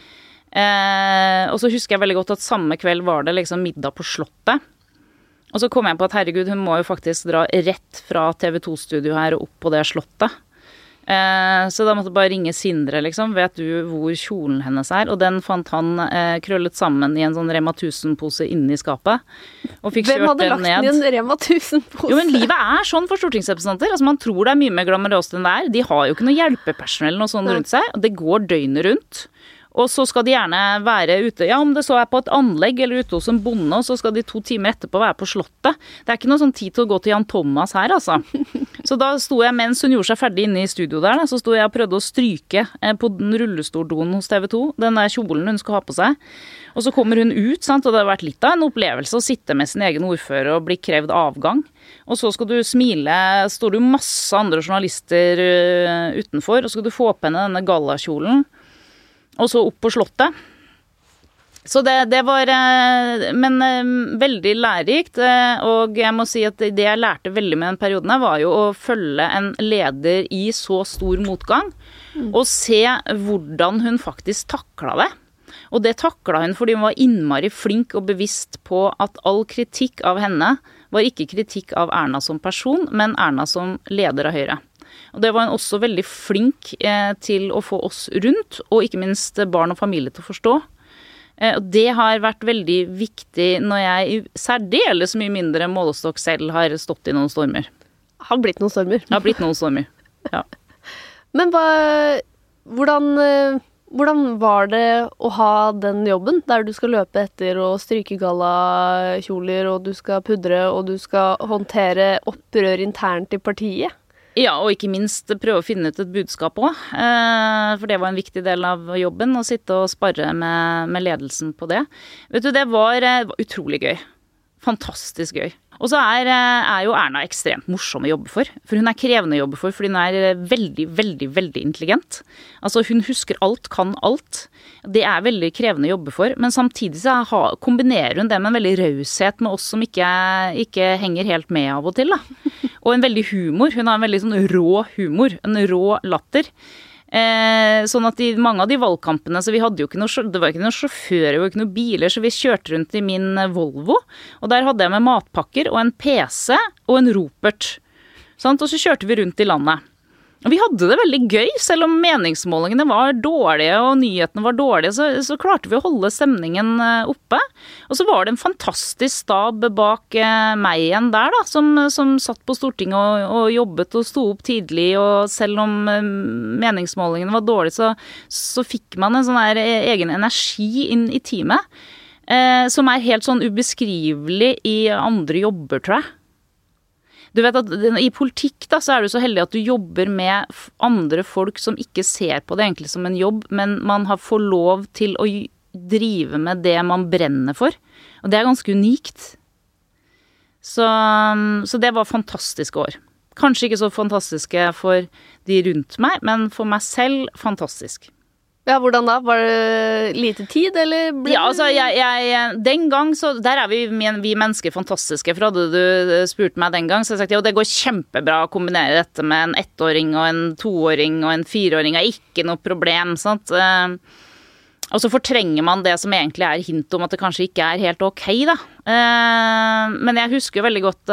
Speaker 1: Og så husker jeg veldig godt at samme kveld var det liksom middag på Slottet. Og så kom jeg på at herregud, hun må jo faktisk dra rett fra TV 2-studio her og opp på det Slottet. Så da måtte jeg bare ringe Sindre, liksom. Vet du hvor kjolen hennes er? Og den fant han krøllet sammen i en sånn Rema 1000-pose inne i skapet. Og fikk
Speaker 2: Hvem
Speaker 1: kjørt
Speaker 2: hadde
Speaker 1: den
Speaker 2: lagt
Speaker 1: ned.
Speaker 2: den i en Rema 1000-pose?
Speaker 1: Jo, men livet er sånn for stortingsrepresentanter. Altså, man tror det er mye mer glamorøst enn det er. De har jo ikke noe hjelpepersonell og sånn rundt seg, og det går døgnet rundt. Og så skal de gjerne være ute, ja, om det så er på et anlegg eller ute hos en bonde, og så skal de 2 timer etterpå være på Slottet. Det er ikke noe sånn tid til å gå til Jan Thomas her, altså. Så da sto jeg, mens hun gjorde seg ferdig inne i studio der, så sto jeg og prøvde å stryke på den rullestoldoen hos TV 2, den der kjolen hun skulle ha på seg. Og så kommer hun ut, sant, og det har vært litt av en opplevelse å sitte med sin egen ordfører og bli krevd avgang. Og så skal du smile, står det jo masse andre journalister utenfor, og så skal du få på henne denne gallakjolen. Og så opp på Slottet. Så det var men veldig lærerikt, og jeg må si at det jeg lærte veldig med den perioden her var jo å følge en leder i så stor motgang, og se hvordan hun faktisk taklet det. Og det taklet hun fordi hun var innmari flink og bevisst på at all kritikk av henne var ikke kritikk av Erna som person, men Erna som leder av Høyre. Og det var hun også veldig flink til å få oss rundt, og ikke minst barn og familie til å forstå. Og det har vært veldig viktig når jeg særdeles mye mindre målestokk selv har stått i noen stormer.
Speaker 2: Har blitt noen stormer.
Speaker 1: Det har blitt noen stormer, ja.
Speaker 2: Men hvordan var det å ha den jobben, der du skal løpe etter og stryke gallakjoler, og du skal pudre, og du skal håndtere opprør internt i partiet?
Speaker 1: Ja, og ikke minst prøve å finne ut et budskap også, for det var en viktig del av jobben, å sitte og sparre med ledelsen på det. Vet du, det var utrolig gøy. Fantastisk gøy. Og så er jo Erna ekstremt morsom å jobbe for hun er krevende å jobbe for, fordi hun er veldig, veldig, veldig intelligent. Altså, hun husker alt, kan alt. Det er veldig krevende å jobbe for, men samtidig så kombinerer hun det med en veldig raushet med oss som ikke henger helt med av og til, da. Og en veldig humor. Hun har en veldig sånn rå humor, en rå latter. Sånn at mange av de valgkampene, så vi hadde jo ikke det var ikke noen sjåfører, det var ikke noen biler, så vi kjørte rundt i min Volvo, og der hadde jeg med matpakker og en PC og en ropert, sant? Og så kjørte vi rundt i landet. Og vi hadde det veldig gøy, selv om meningsmålingene var dårlige og nyhetene var dårlige, så klarte vi å holde stemningen oppe. Og så var det en fantastisk stab bak meg igjen der da, som satt på Stortinget og jobbet og sto opp tidlig, og selv om meningsmålingene var dårlige, så fikk man en sånn her egen energi inn i teamet, som er helt sånn ubeskrivelig i andre jobber, tror jeg. Du vet at i politikk da, så er du så heldig at du jobber med andre folk som ikke ser på det egentlig som en jobb, men man får lov til å drive med det man brenner for. Og det er ganske unikt. Så det var fantastiske år. Kanskje ikke så fantastiske for de rundt meg, men for meg selv fantastisk.
Speaker 2: Ja, hvordan da? Var det lite tid, eller ble det...
Speaker 1: Ja, altså, den gang, så der er vi mennesker fantastiske, for hadde du spurt meg den gang, så har jeg sagt, jo, det går kjempebra å kombinere dette med en 1-åring og en 2-åring og en 4-åring, er ikke noe problem, sant? Og så fortrenger man det som egentlig hint om at det kanskje ikke helt ok, da. Men jeg husker veldig godt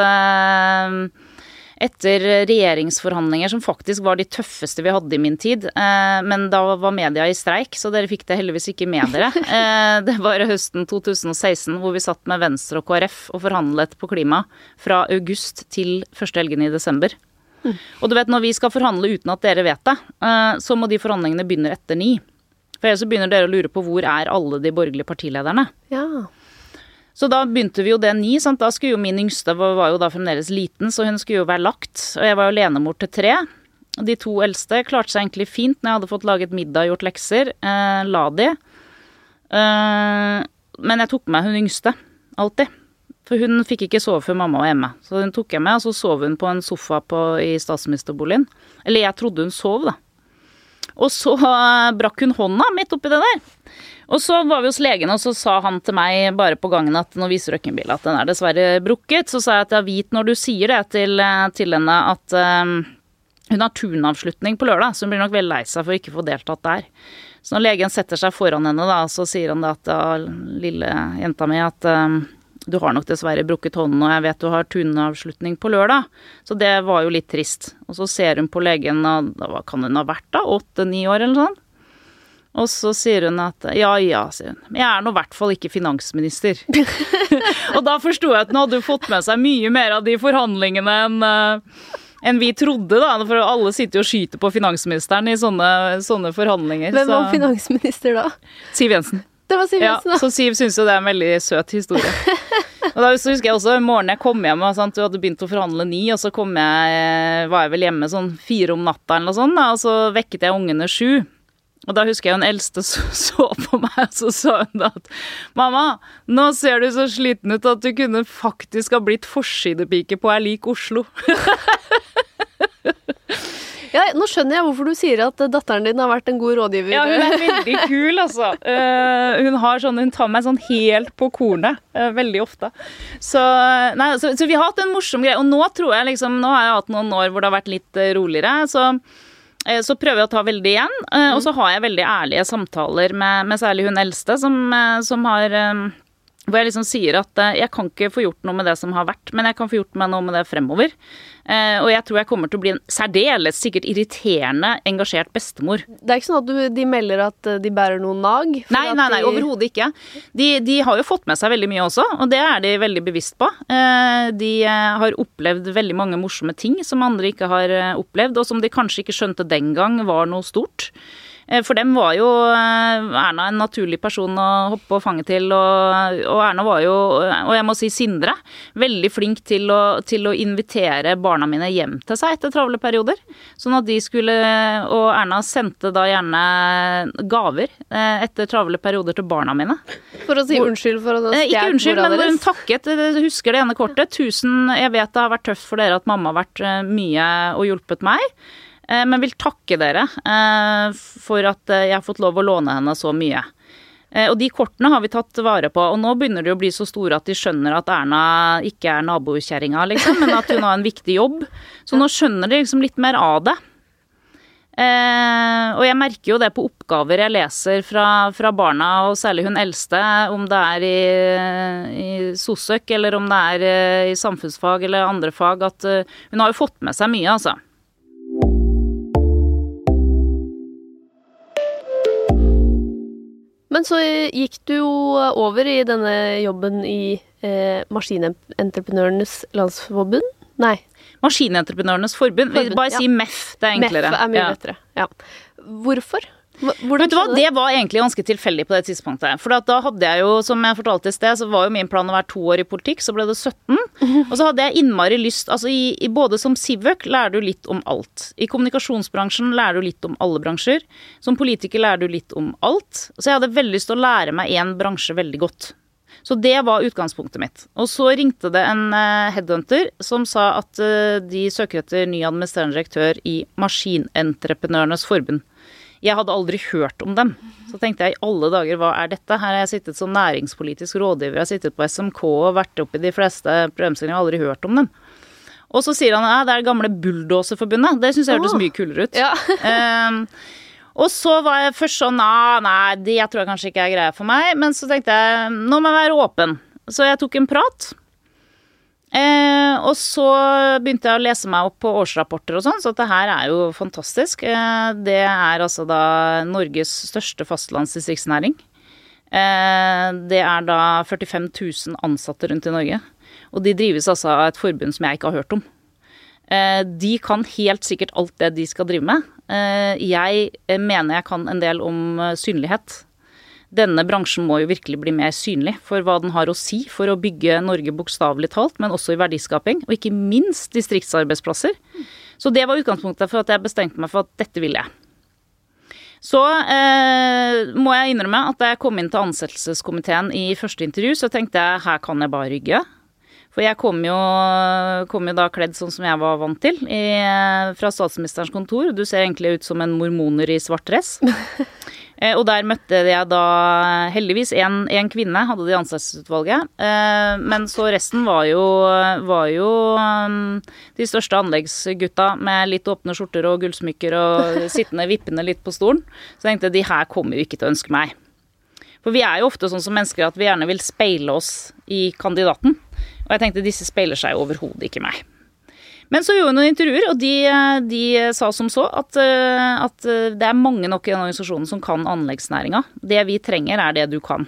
Speaker 1: etter regjeringsforhandlinger som faktisk var de tøffeste vi hadde i min tid. Men da var media i streik, så dere fikk det heldigvis ikke med dere. Det var høsten 2016 hvor vi satt med Venstre og KrF og forhandlet på klima fra august til første helgen i desember. Og du vet, når vi skal forhandle uten at dere vet det, så må de forhandlingene begynne etter 9. For ellers så begynner dere å lure på hvor alle de borgerlige partilederne.
Speaker 2: Ja.
Speaker 1: Så da begynte vi jo det 9, sant? Da skulle jo min yngste var jo da fremdeles liten, så hun skulle jo være lagt. Og jeg var jo alenemor til 3. De 2 eldste klarte seg egentlig fint når jeg hadde fått laget middag og gjort lekser. La de. Men jeg tok med hun yngste, alltid. For hun fikk ikke sove før mamma var hjemme. Så hun tok jeg med, og så sov hun på en sofa i statsministerboligen. Eller jeg trodde hun sov, da. Og så brakk hun hånda midt oppi det der. Og så var vi hos legen, og så sa han til meg bare på gangen at nå viser røntgenbildet at den dessverre brukket. Så sa jeg at jeg vet når du sier det til henne at hun har turnavslutning på lørdag, så hun blir nok veldig lei seg for ikke å få deltatt der. Så når legen setter seg foran henne da, så sier han det at lille jenta mi at du har nok dessverre brukket hånden, og jeg vet du har turnavslutning på lørdag. Så det var jo litt trist. Og så ser hun på legen, og hva kan hun ha vært da? 8-9 år eller sånn? Og så sier hun at ja, sier hun. Men jeg nå i hvert fall ikke finansminister. Og da forstod jeg at hun hadde fått med seg mye mer av de forhandlingene enn vi trodde da. For alle sitter jo og skyter på finansministeren i sånne forhandlinger.
Speaker 2: Hvem var finansminister da?
Speaker 1: Siv Jensen.
Speaker 2: Det var Siv Jensen da.
Speaker 1: Ja, så Siv synes jo det en veldig søt historie. Og da så husker jeg også morgenen jeg kom hjem, sant, du hadde begynt å forhandle 9, og så var jeg vel hjemme sånn 4 om natta eller noe sånt, da, og så vekket jeg ungene 7. Og da husker jeg den eldste så på meg, og så sa hun da at mamma, nå ser du så sliten ut at du kunne faktisk ha blitt forsidepike på lik Oslo.
Speaker 2: Ja, nå skjønner jeg hvorfor du sier at datteren din har vært en god rådgiver.
Speaker 1: Ja, hun veldig kul, altså. Hun tar meg sånn helt på kornet, veldig ofte. Så vi har hatt en morsom greie, og nå tror jeg liksom, nå har jeg hatt noen år hvor det har vært litt roligere, så prøver jeg å ta veldig igjen, og så har jeg veldig ærlige samtaler med særlig hun eldste, som har... Hvor jeg liksom sier at jeg kan ikke få gjort noe med det som har vært, men jeg kan få gjort noe med det fremover. Og jeg tror jeg kommer til å bli en særdeles sikkert irriterende, engasjert bestemor.
Speaker 2: Det ikke sånn at de melder at de bærer noen nag?
Speaker 1: Nei, overhodet ikke. De har jo fått med seg veldig mye også, og det de veldig bevisst på. De har opplevd veldig mange morsomme ting som andre ikke har opplevd, og som de kanskje ikke skjønte den gang var noe stort. For dem var jo Erna en naturlig person å hoppe på fanget til, og Erna var jo, og jeg må si Sindre, veldig flink til å invitere barna mine hjem til seg etter travle perioder. Sånn at de skulle, og Erna sendte da gjerne gaver etter travle perioder til barna mine.
Speaker 2: For å si unnskyld for å stjert
Speaker 1: ikke unnskyld, men hun takket, husker det ene kortet, 1000, jeg vet det har vært tøft for dere at mamma har vært mye og hjulpet meg. Men vil takke dere for at jeg har fått lov å låne henne så mye. Og de kortene har vi tatt vare på, og nå begynner de å bli så store at de skjønner at Erna ikke nabokjerringa, liksom, men at hun har en viktig jobb. Så nå skjønner de liksom litt mer av det. Og jeg merker jo det på oppgaver jeg leser fra barna, og særlig hun eldste, om det i sosøk, eller om det i samfunnsfag eller andre fag, at hun har jo fått med seg mye, altså.
Speaker 2: Men så gikk du jo over i denne jobben i Maskinentreprenørenes Landsforbund? Nei.
Speaker 1: Maskinentreprenørenes Forbund. Bare si MEF, det enklere.
Speaker 2: MEF mye lettere, ja. Hvorfor?
Speaker 1: Vet du hva, det var egentlig ganske tilfeldig på det tidspunktet. For da hadde jeg jo, som jeg fortalte i sted, så var jo min plan å være 2 år i politikk, så ble det 17. Og så hadde jeg innmari lyst, altså både som Sivøk lærer du litt om alt. I kommunikasjonsbransjen lærer du litt om alle bransjer. Som politiker lærer du litt om alt. Så jeg hadde veldig lyst til å lære meg en bransje veldig godt. Så det var utgangspunktet mitt. Og så ringte det en headhunter som sa at de søker etter ny administrerende direktør i Maskinentreprenørenes Forbund. Jeg hadde aldri hørt om dem. Så tenkte jeg, i alle dager, hva dette? Her har jeg sittet som næringspolitisk rådgiver, jeg har sittet på SMK og vært oppe i de fleste problemstillinger, jeg har aldri hørt om dem. Og så sier han, det det gamle Bulldoserforbundet. Det synes jeg hørtes mye kulere ut.
Speaker 2: Ja.
Speaker 1: Og så var jeg først sånn, nei, det tror jeg kanskje ikke er greia for meg, men så tenkte jeg, nå må jeg være åpen. Så jeg tok en prat, og så begynte jeg å lese meg opp på årsrapporter og sånn, så det her er jo fantastisk. Det er altså da Norges største fastlandsdistriktsnæring. Det er da 45 000 ansatte rundt i Norge, og de drives altså av et forbund som jeg ikke har hørt om. De kan helt sikkert alt det de skal drive med. Jeg mener jeg kan en del om synlighet. Denne bransjen må jo virkelig bli mer synlig for hva den har å si for å bygge Norge bokstavelig talt, men også i verdiskaping, og ikke minst distriktsarbeidsplasser. Så det var utgangspunktet for at jeg bestemte meg for at dette ville jeg. Så må jeg innrømme at da jeg kom inn til ansettelseskomiteen i første intervju, så tenkte jeg, her kan jeg bare rygge. For jeg kom jo da kledd sånn som jeg var vant til, fra statsministerens kontor. Du ser egentlig ut som en mormoner i svart dress. Og der møtte jeg da heldigvis en kvinne, hadde de ansettelsesutvalget. Men så resten var jo de største anleggsgutta med litt åpne skjorter og gullsmykker og sittende vippende litt på stolen. Så jeg tenkte, de her kommer jo ikke til å ønske meg. For vi er jo ofte sånn som mennesker at vi gjerne vil speile oss i kandidaten. Og jeg tenkte, disse speiler seg overhodet ikke meg. Men så gjorde vi noen intervjuer, og de sa som så at det er mange nok i den organisasjonen som kan anleggsnæringa. Det vi trenger er det du kan.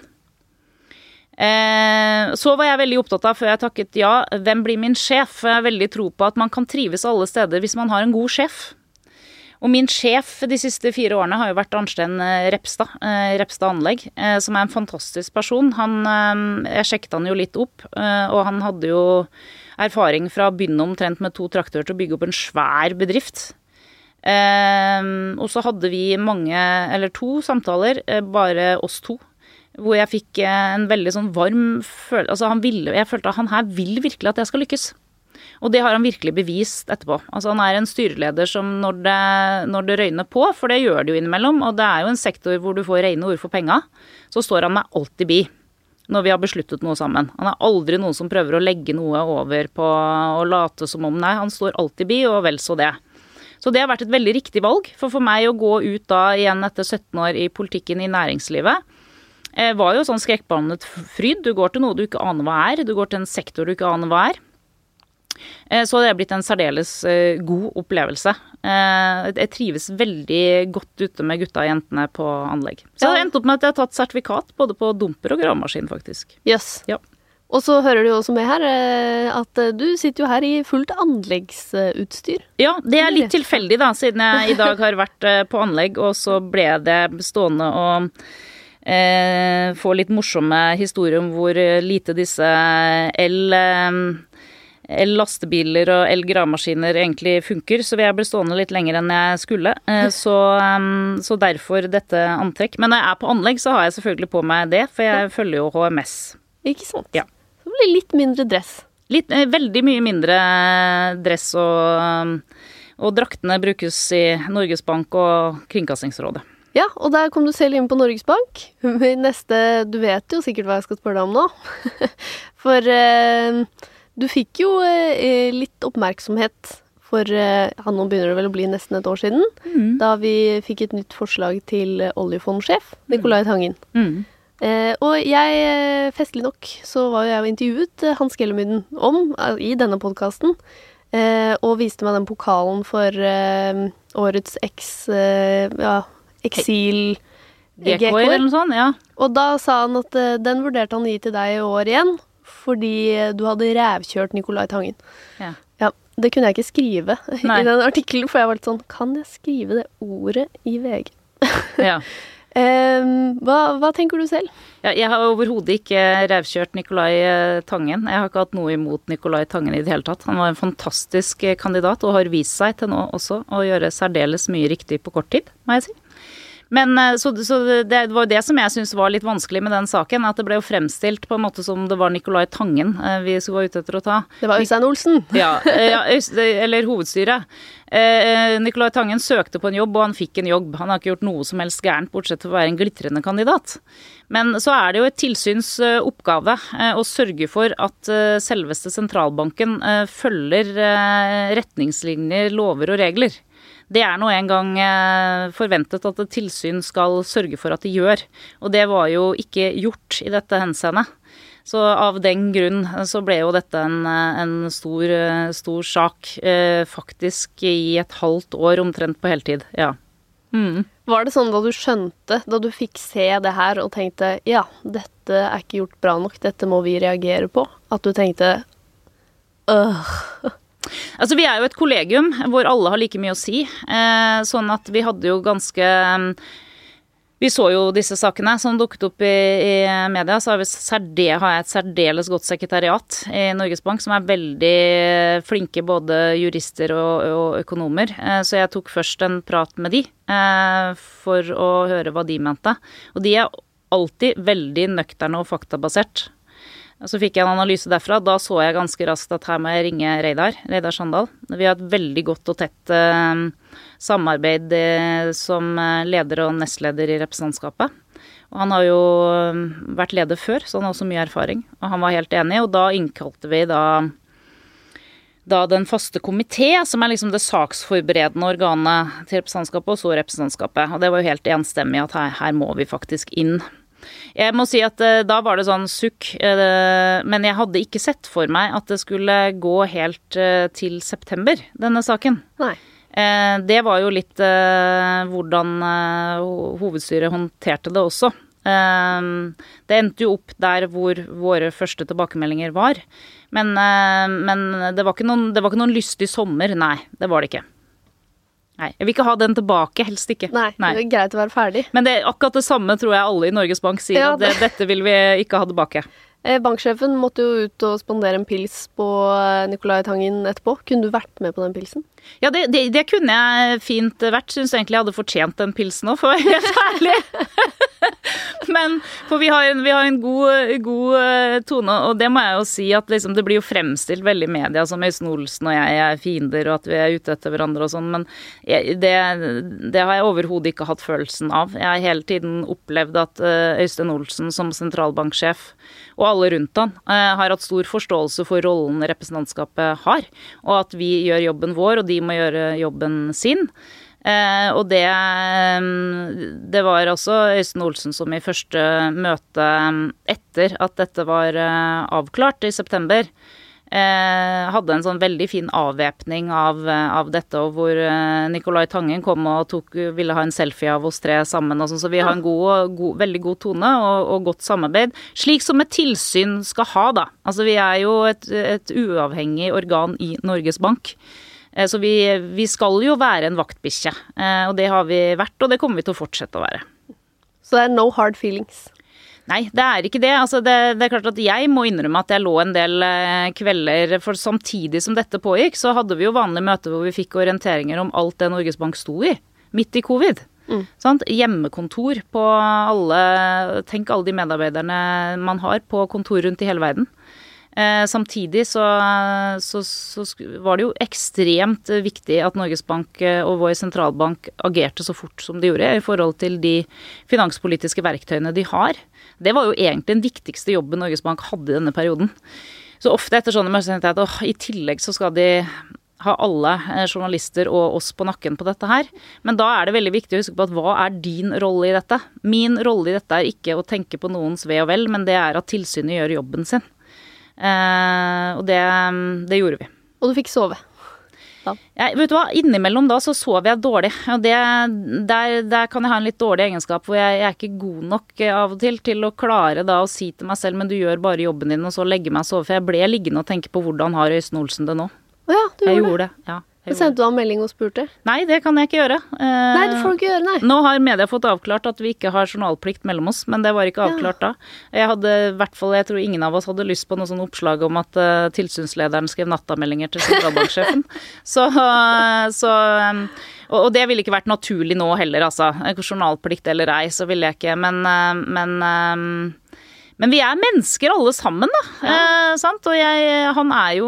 Speaker 1: Så var jeg veldig opptatt av, før jeg takket ja, hvem blir min sjef? Jeg har veldig tro på at man kan trives alle steder hvis man har en god sjef. Og min sjef de siste 4 årene har jo vært Arnstein Repstad Anlegg, som er en fantastisk person. Jeg sjekket han jo litt opp, og han hadde jo erfaring fra å begynne omtrent med 2 traktorer til å bygge opp en svær bedrift. Og så hadde vi 2 samtaler, bare oss 2, hvor jeg fikk en veldig sånn varm følelse. Altså jeg følte at han her vil virkelig at jeg skal lykkes. Og det har han virkelig bevist etterpå. Altså han er en styreleder som når det røyner på, for det gjør det jo innimellom, og det er jo en sektor hvor du får rene ord for penga, så står han meg alltid bi når vi har besluttet noe sammen. Han er aldri noen som prøver å legge noe over på å late som om, nei, han står alltid bi, og vel så det. Så det har vært et veldig riktig valg, for meg å gå ut da igjen etter 17 år i politikken i næringslivet, var jo sånn skrekkblandet fryd. Du går til noe du ikke aner hva er, du går til en sektor du ikke aner hva er. Så det har blitt en særdeles god opplevelse. Jeg trives veldig godt ute med gutta og jentene på anlegg. Så jeg har endt opp med at jeg har tatt sertifikat både på dumper og gravemaskin, faktisk.
Speaker 2: Yes.
Speaker 1: Ja.
Speaker 2: Og så hører du jo også med her at du sitter jo her i fullt anleggsutstyr. Ja,
Speaker 1: det er litt tilfeldig da, siden jeg i dag har vært på anlegg, og så ble det stående og få litt morsomme historier om hvor lite disse el-lastebiler og el-gravemaskiner egentlig funker, så jeg ble stående litt lenger enn jeg skulle, så derfor dette antrekk. Men når jeg er på anlegg, så har jeg selvfølgelig på meg det, for jeg følger jo HMS.
Speaker 2: Ikke sant?
Speaker 1: Ja.
Speaker 2: Så blir det litt mindre dress.
Speaker 1: Veldig mye mindre dress, og draktene brukes i Norges Bank og Kringkastingsrådet.
Speaker 2: Ja, og der kom du selv inn på Norges Bank. Du vet jo sikkert hva jeg skal spørre deg om nå. For du fikk jo litt oppmerksomhet for, nå begynner det vel å bli nesten et år siden, da vi fikk et nytt forslag til oljefondsjef, Nicolai Tangen. Og jeg, festlig nok, så var jo jeg intervjuet Hans Gellemyden i denne podcasten, og viste meg den pokalen for årets eksil
Speaker 1: GK eller noe sånt, ja.
Speaker 2: Og da sa han at den vurderte han å gi til deg i år igjen, fordi du hadde rævkjørt Nicolai Tangen. Ja. Ja, det kunne jeg ikke skrive i den artikkelen, for jeg var litt sånn, kan jeg skrive det ordet i VG?
Speaker 1: Ja.
Speaker 2: Hva tenker du selv?
Speaker 1: Ja, jeg har overhodet ikke rævkjørt Nicolai Tangen. Jeg har ikke hatt noe imot Nicolai Tangen i det hele tatt. Han var en fantastisk kandidat, og har vist seg til nå også å gjøre særdeles mye riktig på kort tid, må jeg si. Men så det var det som jeg synes var litt vanskelig med den saken, at det ble jo fremstilt på en måte som det var Nicolai Tangen vi skulle gå ut etter å ta.
Speaker 2: Det var Øystein Olsen.
Speaker 1: Ja, eller hovedstyret. Nicolai Tangen søkte på en jobb, og han fikk en jobb. Han har ikke gjort noe som helst gærent, bortsett fra å være en glitrende kandidat. Men så er det jo et tilsyns oppgave å sørge for at selveste sentralbanken følger retningslinjer, lover og regler. det nå en gang forventet at et tilsyn skal sørge for at de gjør. Og det var jo ikke gjort i dette henseendet. Så av den grunn så ble jo dette en stor sak, faktisk i et halvt år omtrent på heltid, ja.
Speaker 2: Var det sånn da du skjønte, da du fikk se det her og tenkte, ja, dette ikke gjort bra nok, dette må vi reagere på, at du tenkte,
Speaker 1: Altså vi jo et kollegium hvor alle har like mye å si, sånn at vi hadde jo vi så jo disse sakene som dukket opp i media, så har jeg et særdeles godt sekretariat i Norges Bank, som veldig flinke både jurister og økonomer. Så jeg tok først en prat med de, for å høre hva de mente. Og de alltid veldig nøkterne og faktabasert. Så fikk jeg en analyse derfra. Da så jeg ganske raskt at her må jeg ringe Reidar Sandal. Vi har et veldig godt og tett samarbeid som leder og nestleder i representantskapet. Og han har jo vært leder før, så han har også mye erfaring. Og han var helt enig, og da innkalte vi da den faste komité, som liksom det saksforberedende organet til representantskapet, og så representantskapet. Og det var jo helt enstemmig at her må vi faktisk inn. Jeg må si at da var det sånn sukk, men jeg hadde ikke sett for meg at det skulle gå helt til september, denne saken.
Speaker 2: Nei.
Speaker 1: Det var jo litt hvordan hovedstyret håndterte det også. Det endte jo opp der hvor våre første tilbakemeldinger var, men det var ikke noen lystig sommer, nei, det var det ikke. Nei, jeg vil ikke ha den tilbake, helst ikke.
Speaker 2: Nei, det greit å være ferdig.
Speaker 1: Men det akkurat det samme tror jeg alle i Norges Bank sier, at dette vil vi ikke ha tilbake.
Speaker 2: Banksjefen måtte jo ut og spandere en pils på Nicolai Tangen etterpå. Kunne du vært med på den pilsen?
Speaker 1: Ja, det kunne jeg fint vært. Synes egentlig jeg hadde fortjent den pilsen også, for å være helt ærlig. Men, for vi har en god tone, og det må jeg jo si at liksom, det blir jo fremstilt veldig i media som Øystein Olsen og jeg fiender, og at vi ute etter hverandre og sånn, men det har jeg overhodet ikke hatt følelsen av. Jeg har hele tiden opplevd at Øystein Olsen som sentralbanksjef, og alle rundt han, har hatt stor forståelse for rollen representantskapet har, og at vi gjør jobben vår, og de må gjøre jobben sin. Og det var også Øystein Olsen som i første møte etter at dette var avklart i september, hadde en sånn veldig fin avvæpning av dette, og hvor Nicolai Tangen kom og ville ha en selfie av oss tre sammen, og sånn, så vi har en veldig god tone og godt samarbeid, slik som et tilsyn skal ha da. Altså vi jo et uavhengig organ i Norges Bank. Så vi skal jo være en vaktbikkje, og det har vi vært, og det kommer vi til å fortsette å være.
Speaker 2: Så det no hard feelings?
Speaker 1: Nei, det ikke det. Altså det klart at jeg må innrømme at jeg lå en del kvelder, for samtidig som dette pågikk, så hadde vi jo vanlige møter hvor vi fikk orienteringer om alt det Norges Bank sto i, midt i covid. Sant? Hjemmekontor på tenk alle de medarbeiderne man har på kontor rundt i hele verden. Samtidig så var det jo ekstremt viktig at Norges Bank og vår sentralbank agerte så fort som de gjorde i forhold til de finanspolitiske verktøyene de har. Det var jo egentlig den viktigste jobben Norges Bank hadde i denne perioden. Så ofte etter sånne møter tenkte jeg at i tillegg så skal de ha alle journalister og oss på nakken på dette her. Men da det veldig viktig å huske på at hva din rolle i dette? Min rolle i dette ikke å tenke på noens ve og vel, men det at tilsynet gjør jobben sin. Og det gjorde vi.
Speaker 2: Og du fikk sove?
Speaker 1: Vet du hva, innimellom da så sov jeg dårlig, og der kan jeg ha en litt dårlig egenskap, hvor jeg ikke god nok av og til å klare da å si til meg selv, men du gjør bare jobben din, og så legge meg og sove, for jeg ble liggende og tenke på hvordan har Øystein Olsen det nå.
Speaker 2: Ja, du
Speaker 1: gjorde det. Ja.
Speaker 2: Sendte du han melding og spurte?
Speaker 1: Nei, det kan jeg ikke gjøre.
Speaker 2: Nei, det får du ikke gjøre, nei.
Speaker 1: Nå har media fått avklart at vi ikke har journalplikt mellom oss, men det var ikke avklart da. Jeg tror ingen av oss hadde lyst på noe sånn oppslag om at tilsynslederen skrev nattameldinger til sentralbanksjefen. Og det ville ikke vært naturlig nå heller, altså. Journalplikt eller ei, så ville jeg ikke, men vi mennesker alle sammen da, sant? Og han jo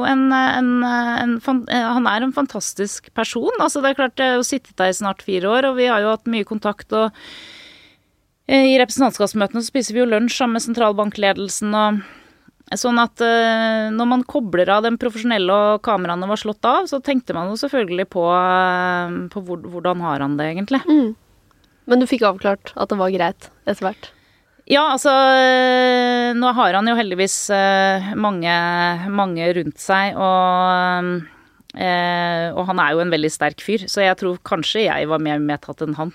Speaker 1: han en fantastisk person. Altså det klart, jeg har jo sittet der i snart 4 år, og vi har jo hatt mye kontakt, og i representantskapsmøtene så spiser vi jo lunsj sammen med sentralbankledelsen, Sånn at når man kobler av den profesjonelle og kameraene var slått av, så tenkte man jo selvfølgelig på hvordan har han det egentlig.
Speaker 2: Men du fikk avklart at det var greit etter hvert?
Speaker 1: Ja, altså, nå har han jo heldigvis mange rundt seg, og han er jo en veldig sterk fyr, så jeg tror kanskje jeg var mer medtatt enn han.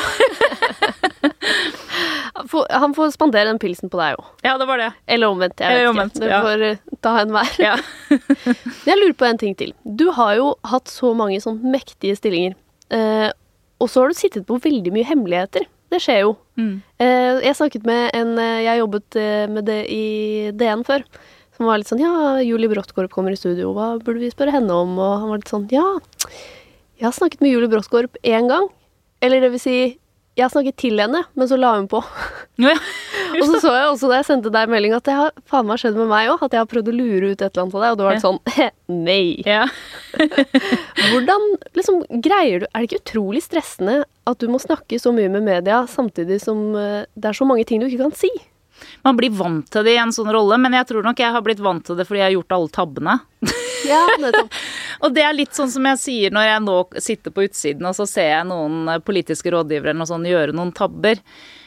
Speaker 2: Han får spandere den pilsen på deg jo.
Speaker 1: Ja, det var det.
Speaker 2: Eller omvendt, jeg vet ikke. Det får ta en hver.
Speaker 1: Ja.
Speaker 2: Jeg lurer på en ting til. Du har jo hatt så mange sånn mektige stillinger, og så har du sittet på veldig mye hemmeligheter. Det skjer jo. Jeg snakket med jeg jobbet med det i DN før, som var litt sånn, ja, Julie Brodtkorp kommer i studio, hva burde vi spørre henne om? Og han var litt sånn, ja, jeg har snakket med Julie Brodtkorp en gang, eller det vil si, jeg har snakket til henne, men så la hun på.
Speaker 1: Ja,
Speaker 2: og så jeg også da jeg sendte deg melding at det har faen meg skjedd med meg også, at jeg har prøvd å lure ut et eller annet av deg, og du var litt sånn, nei.
Speaker 1: Ja.
Speaker 2: Hvordan liksom, greier du, er det ikke utrolig stressende at du må snakke så mye med media, samtidig som det er så mange ting du ikke kan si?
Speaker 1: Man blir vant til det i en sånn rolle, men jeg tror nok jeg har blitt vant til det fordi jeg har gjort alle tabbene.
Speaker 2: Ja, nettopp.
Speaker 1: Og det er litt sånn som jeg sier når jeg nå sitter på utsiden, og så ser jeg noen politiske rådgivere eller noe sånt gjøre noen tabber.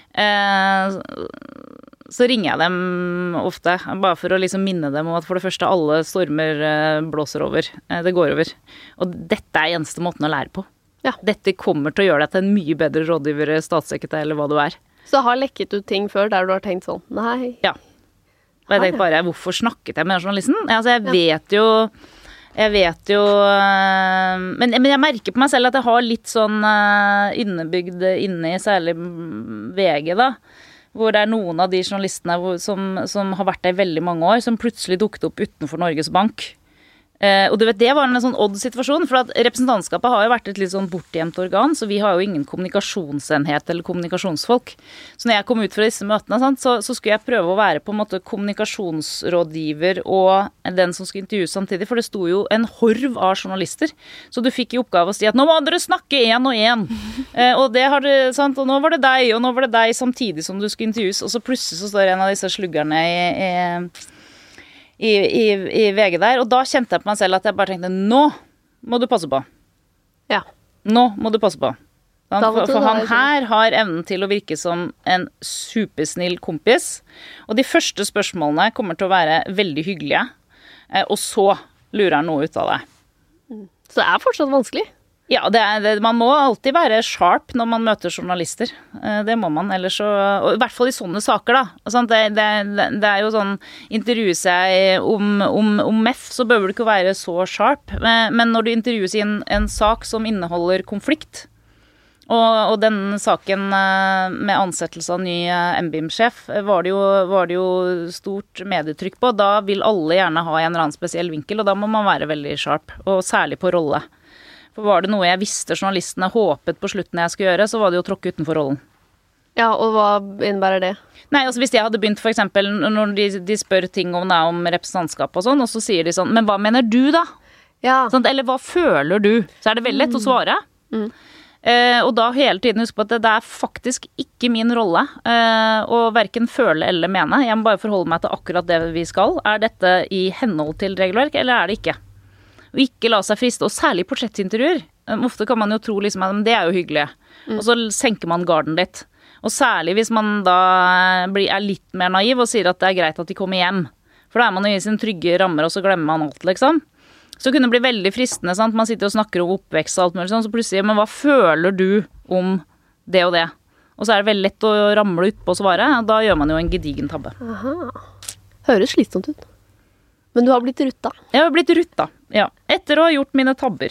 Speaker 1: Så ringer jeg dem ofte, bare for å liksom minne dem om at for det første alle stormer blåser over. Det går over. Og dette er eneste måten å lære på.
Speaker 2: Ja.
Speaker 1: Dette kommer til å gjøre deg til en mye bedre rådgiver, statssekretær eller hva du er.
Speaker 2: Så har lekket ut ting før der du har tenkt sånn, nei.
Speaker 1: Ja. Og jeg tenkte bare, hvorfor snakket jeg med journalisten? Altså, jeg vet jo, men jeg merker på meg selv at jeg har litt sånn innebygd inne i særlig VG da, hvor det er noen av de journalistene som har vært der i veldig mange år, som plutselig dukket opp utenfor Norges Bank. Og du vet, det var en sånn odd situasjon, for at representantskapet har jo vært et litt sånn bortgjemt organ, så vi har jo ingen kommunikasjonsenhet eller kommunikasjonsfolk. Så når jeg kom ut fra disse møtene, så skulle jeg prøve å være på en måte kommunikasjonsrådgiver og den som skulle intervjue samtidig, for det sto jo en horv av journalister. Så du fikk i oppgave å si at nå må dere snakke en og en. Og det har det, sant, og nå var det deg, og nå var det deg samtidig som du skulle intervjues, og så plutselig så står en av disse sluggerne i VG der, og da kjente jeg på meg selv at jeg bare tenkte, nå må du passe på.
Speaker 2: Ja.
Speaker 1: Nå må du passe på. For han her har evnen til å virke som en supersnill kompis, og de første spørsmålene kommer til å være veldig hyggelige, og så lurer han noe ut av det.
Speaker 2: Så det er fortsatt vanskelig?
Speaker 1: Ja, man må alltid være sharp når man møter journalister. Det må man, ellers så, og i hvert fall i sånne saker da. Det er jo sånn, intervjues jeg om MEF, så bør du ikke være så sharp. Men når du intervjues i en sak som inneholder konflikt, og den saken med ansettelse av ny MBIM-sjef var det jo stort medietrykk på, da vil alle gjerne ha en eller annen spesiell vinkel, og da må man være veldig sharp, og særlig på rolle. For var det noe jeg visste journalistene håpet på slutten jeg skulle gjøre, så var det jo å tråkke utenfor rollen.
Speaker 2: Ja, og hva innebærer det?
Speaker 1: Nei, altså hvis jeg hadde begynt for eksempel, når de spør ting om representantskap og sånn, og så sier de sånn, men hva mener du da?
Speaker 2: Ja.
Speaker 1: Sånn, eller hva føler du? Så er det veldig lett å svare. Og da hele tiden husk på at det er faktisk ikke min rolle å hverken føle eller mene. Jeg må bare forholde meg til akkurat det vi skal. Er dette i henhold til regelverk, eller er det ikke? Og ikke la seg friste, og særlig portrettintervjuer. Ofte kan man jo tro liksom at det er jo hyggelig, og så senker man garden litt. Og særlig hvis man da er litt mer naiv og sier at det er greit at de kommer hjem. For da er man jo i sin trygge rammer, og så glemmer man alt, liksom. Så kunne det bli veldig fristende, sant? Man sitter og snakker om oppvekst og alt mulig sånn, så plutselig, men hva føler du om det og det? Og så er det veldig lett å ramle ut på å svare, og da gjør man jo en gedigen tabbe.
Speaker 2: Aha. Høres slitsomt ut. Men du har blitt rutta?
Speaker 1: Jeg har blitt rutta, ja. Etter å ha gjort mine tabber.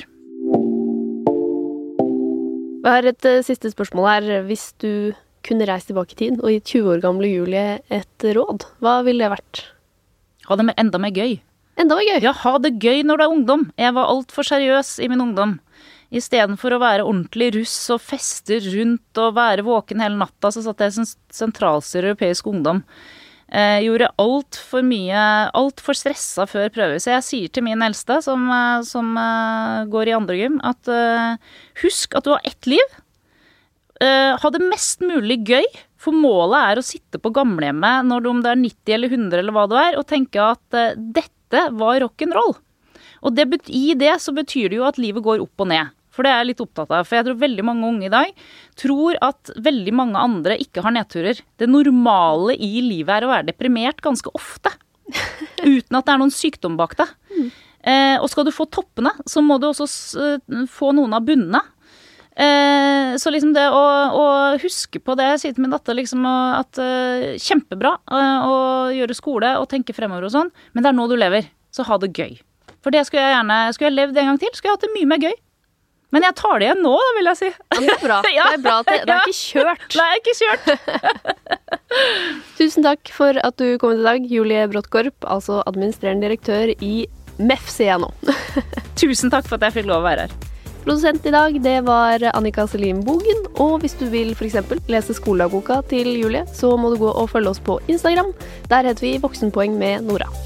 Speaker 2: Jeg har et siste spørsmål her. Hvis du kunne reist tilbake i tid og gitt 20 år gamle Julie et råd, hva ville det vært?
Speaker 1: Ha det enda mer gøy.
Speaker 2: Enda mer gøy?
Speaker 1: Ja, ha det gøy når du er ungdom. Jeg var alt for seriøs i min ungdom. I stedet for å være ordentlig russ og feste rundt og være våken hele natta, så satt jeg som sentralstyrer europeisk ungdom. Gjorde alt for stressa før prøver. Så jeg sier til min eldste, som går i andre gym, at husk at du har ett liv. Ha det mest mulig gøy For målet å sitte på gamlehjemmet når om det 90 eller 100 eller hva det og tenke at dette var rock'n'roll. Og i det så betyr det jo at livet går opp og ned. For det jeg litt opptatt av. For jeg tror veldig mange unge i dag tror at veldig mange andre ikke har nedturer. Det normale i livet å være deprimert ganske ofte. Uten at det noen sykdom bak det. Og skal du få toppene, så må du også få noen av bunnene. Så liksom det å huske på det, jeg sier til min datter liksom at kjempebra å gjøre skole og tenke fremover og sånn, men det nå du lever, så ha det gøy. For det skulle jeg levd en gang til, skulle jeg hatt det mye mer gøy. Men jeg tar det igjen nå, da, vil jeg si.
Speaker 2: Ja, det bra. Ja. Det bra at det ikke kjørt.
Speaker 1: Nei, ikke kjørt.
Speaker 2: Tusen takk for at du kom i dag, Julie Bråttkorp, altså administrerende direktør i MEF, sier jeg nå.
Speaker 1: Tusen takk for at jeg fikk lov å være her.
Speaker 2: Produsent i dag, det var Annika Selim Bogen, og hvis du vil for eksempel lese skoledagboka til Julie, så må du gå og følge oss på Instagram. Der heter vi Voksenpoeng med Nora.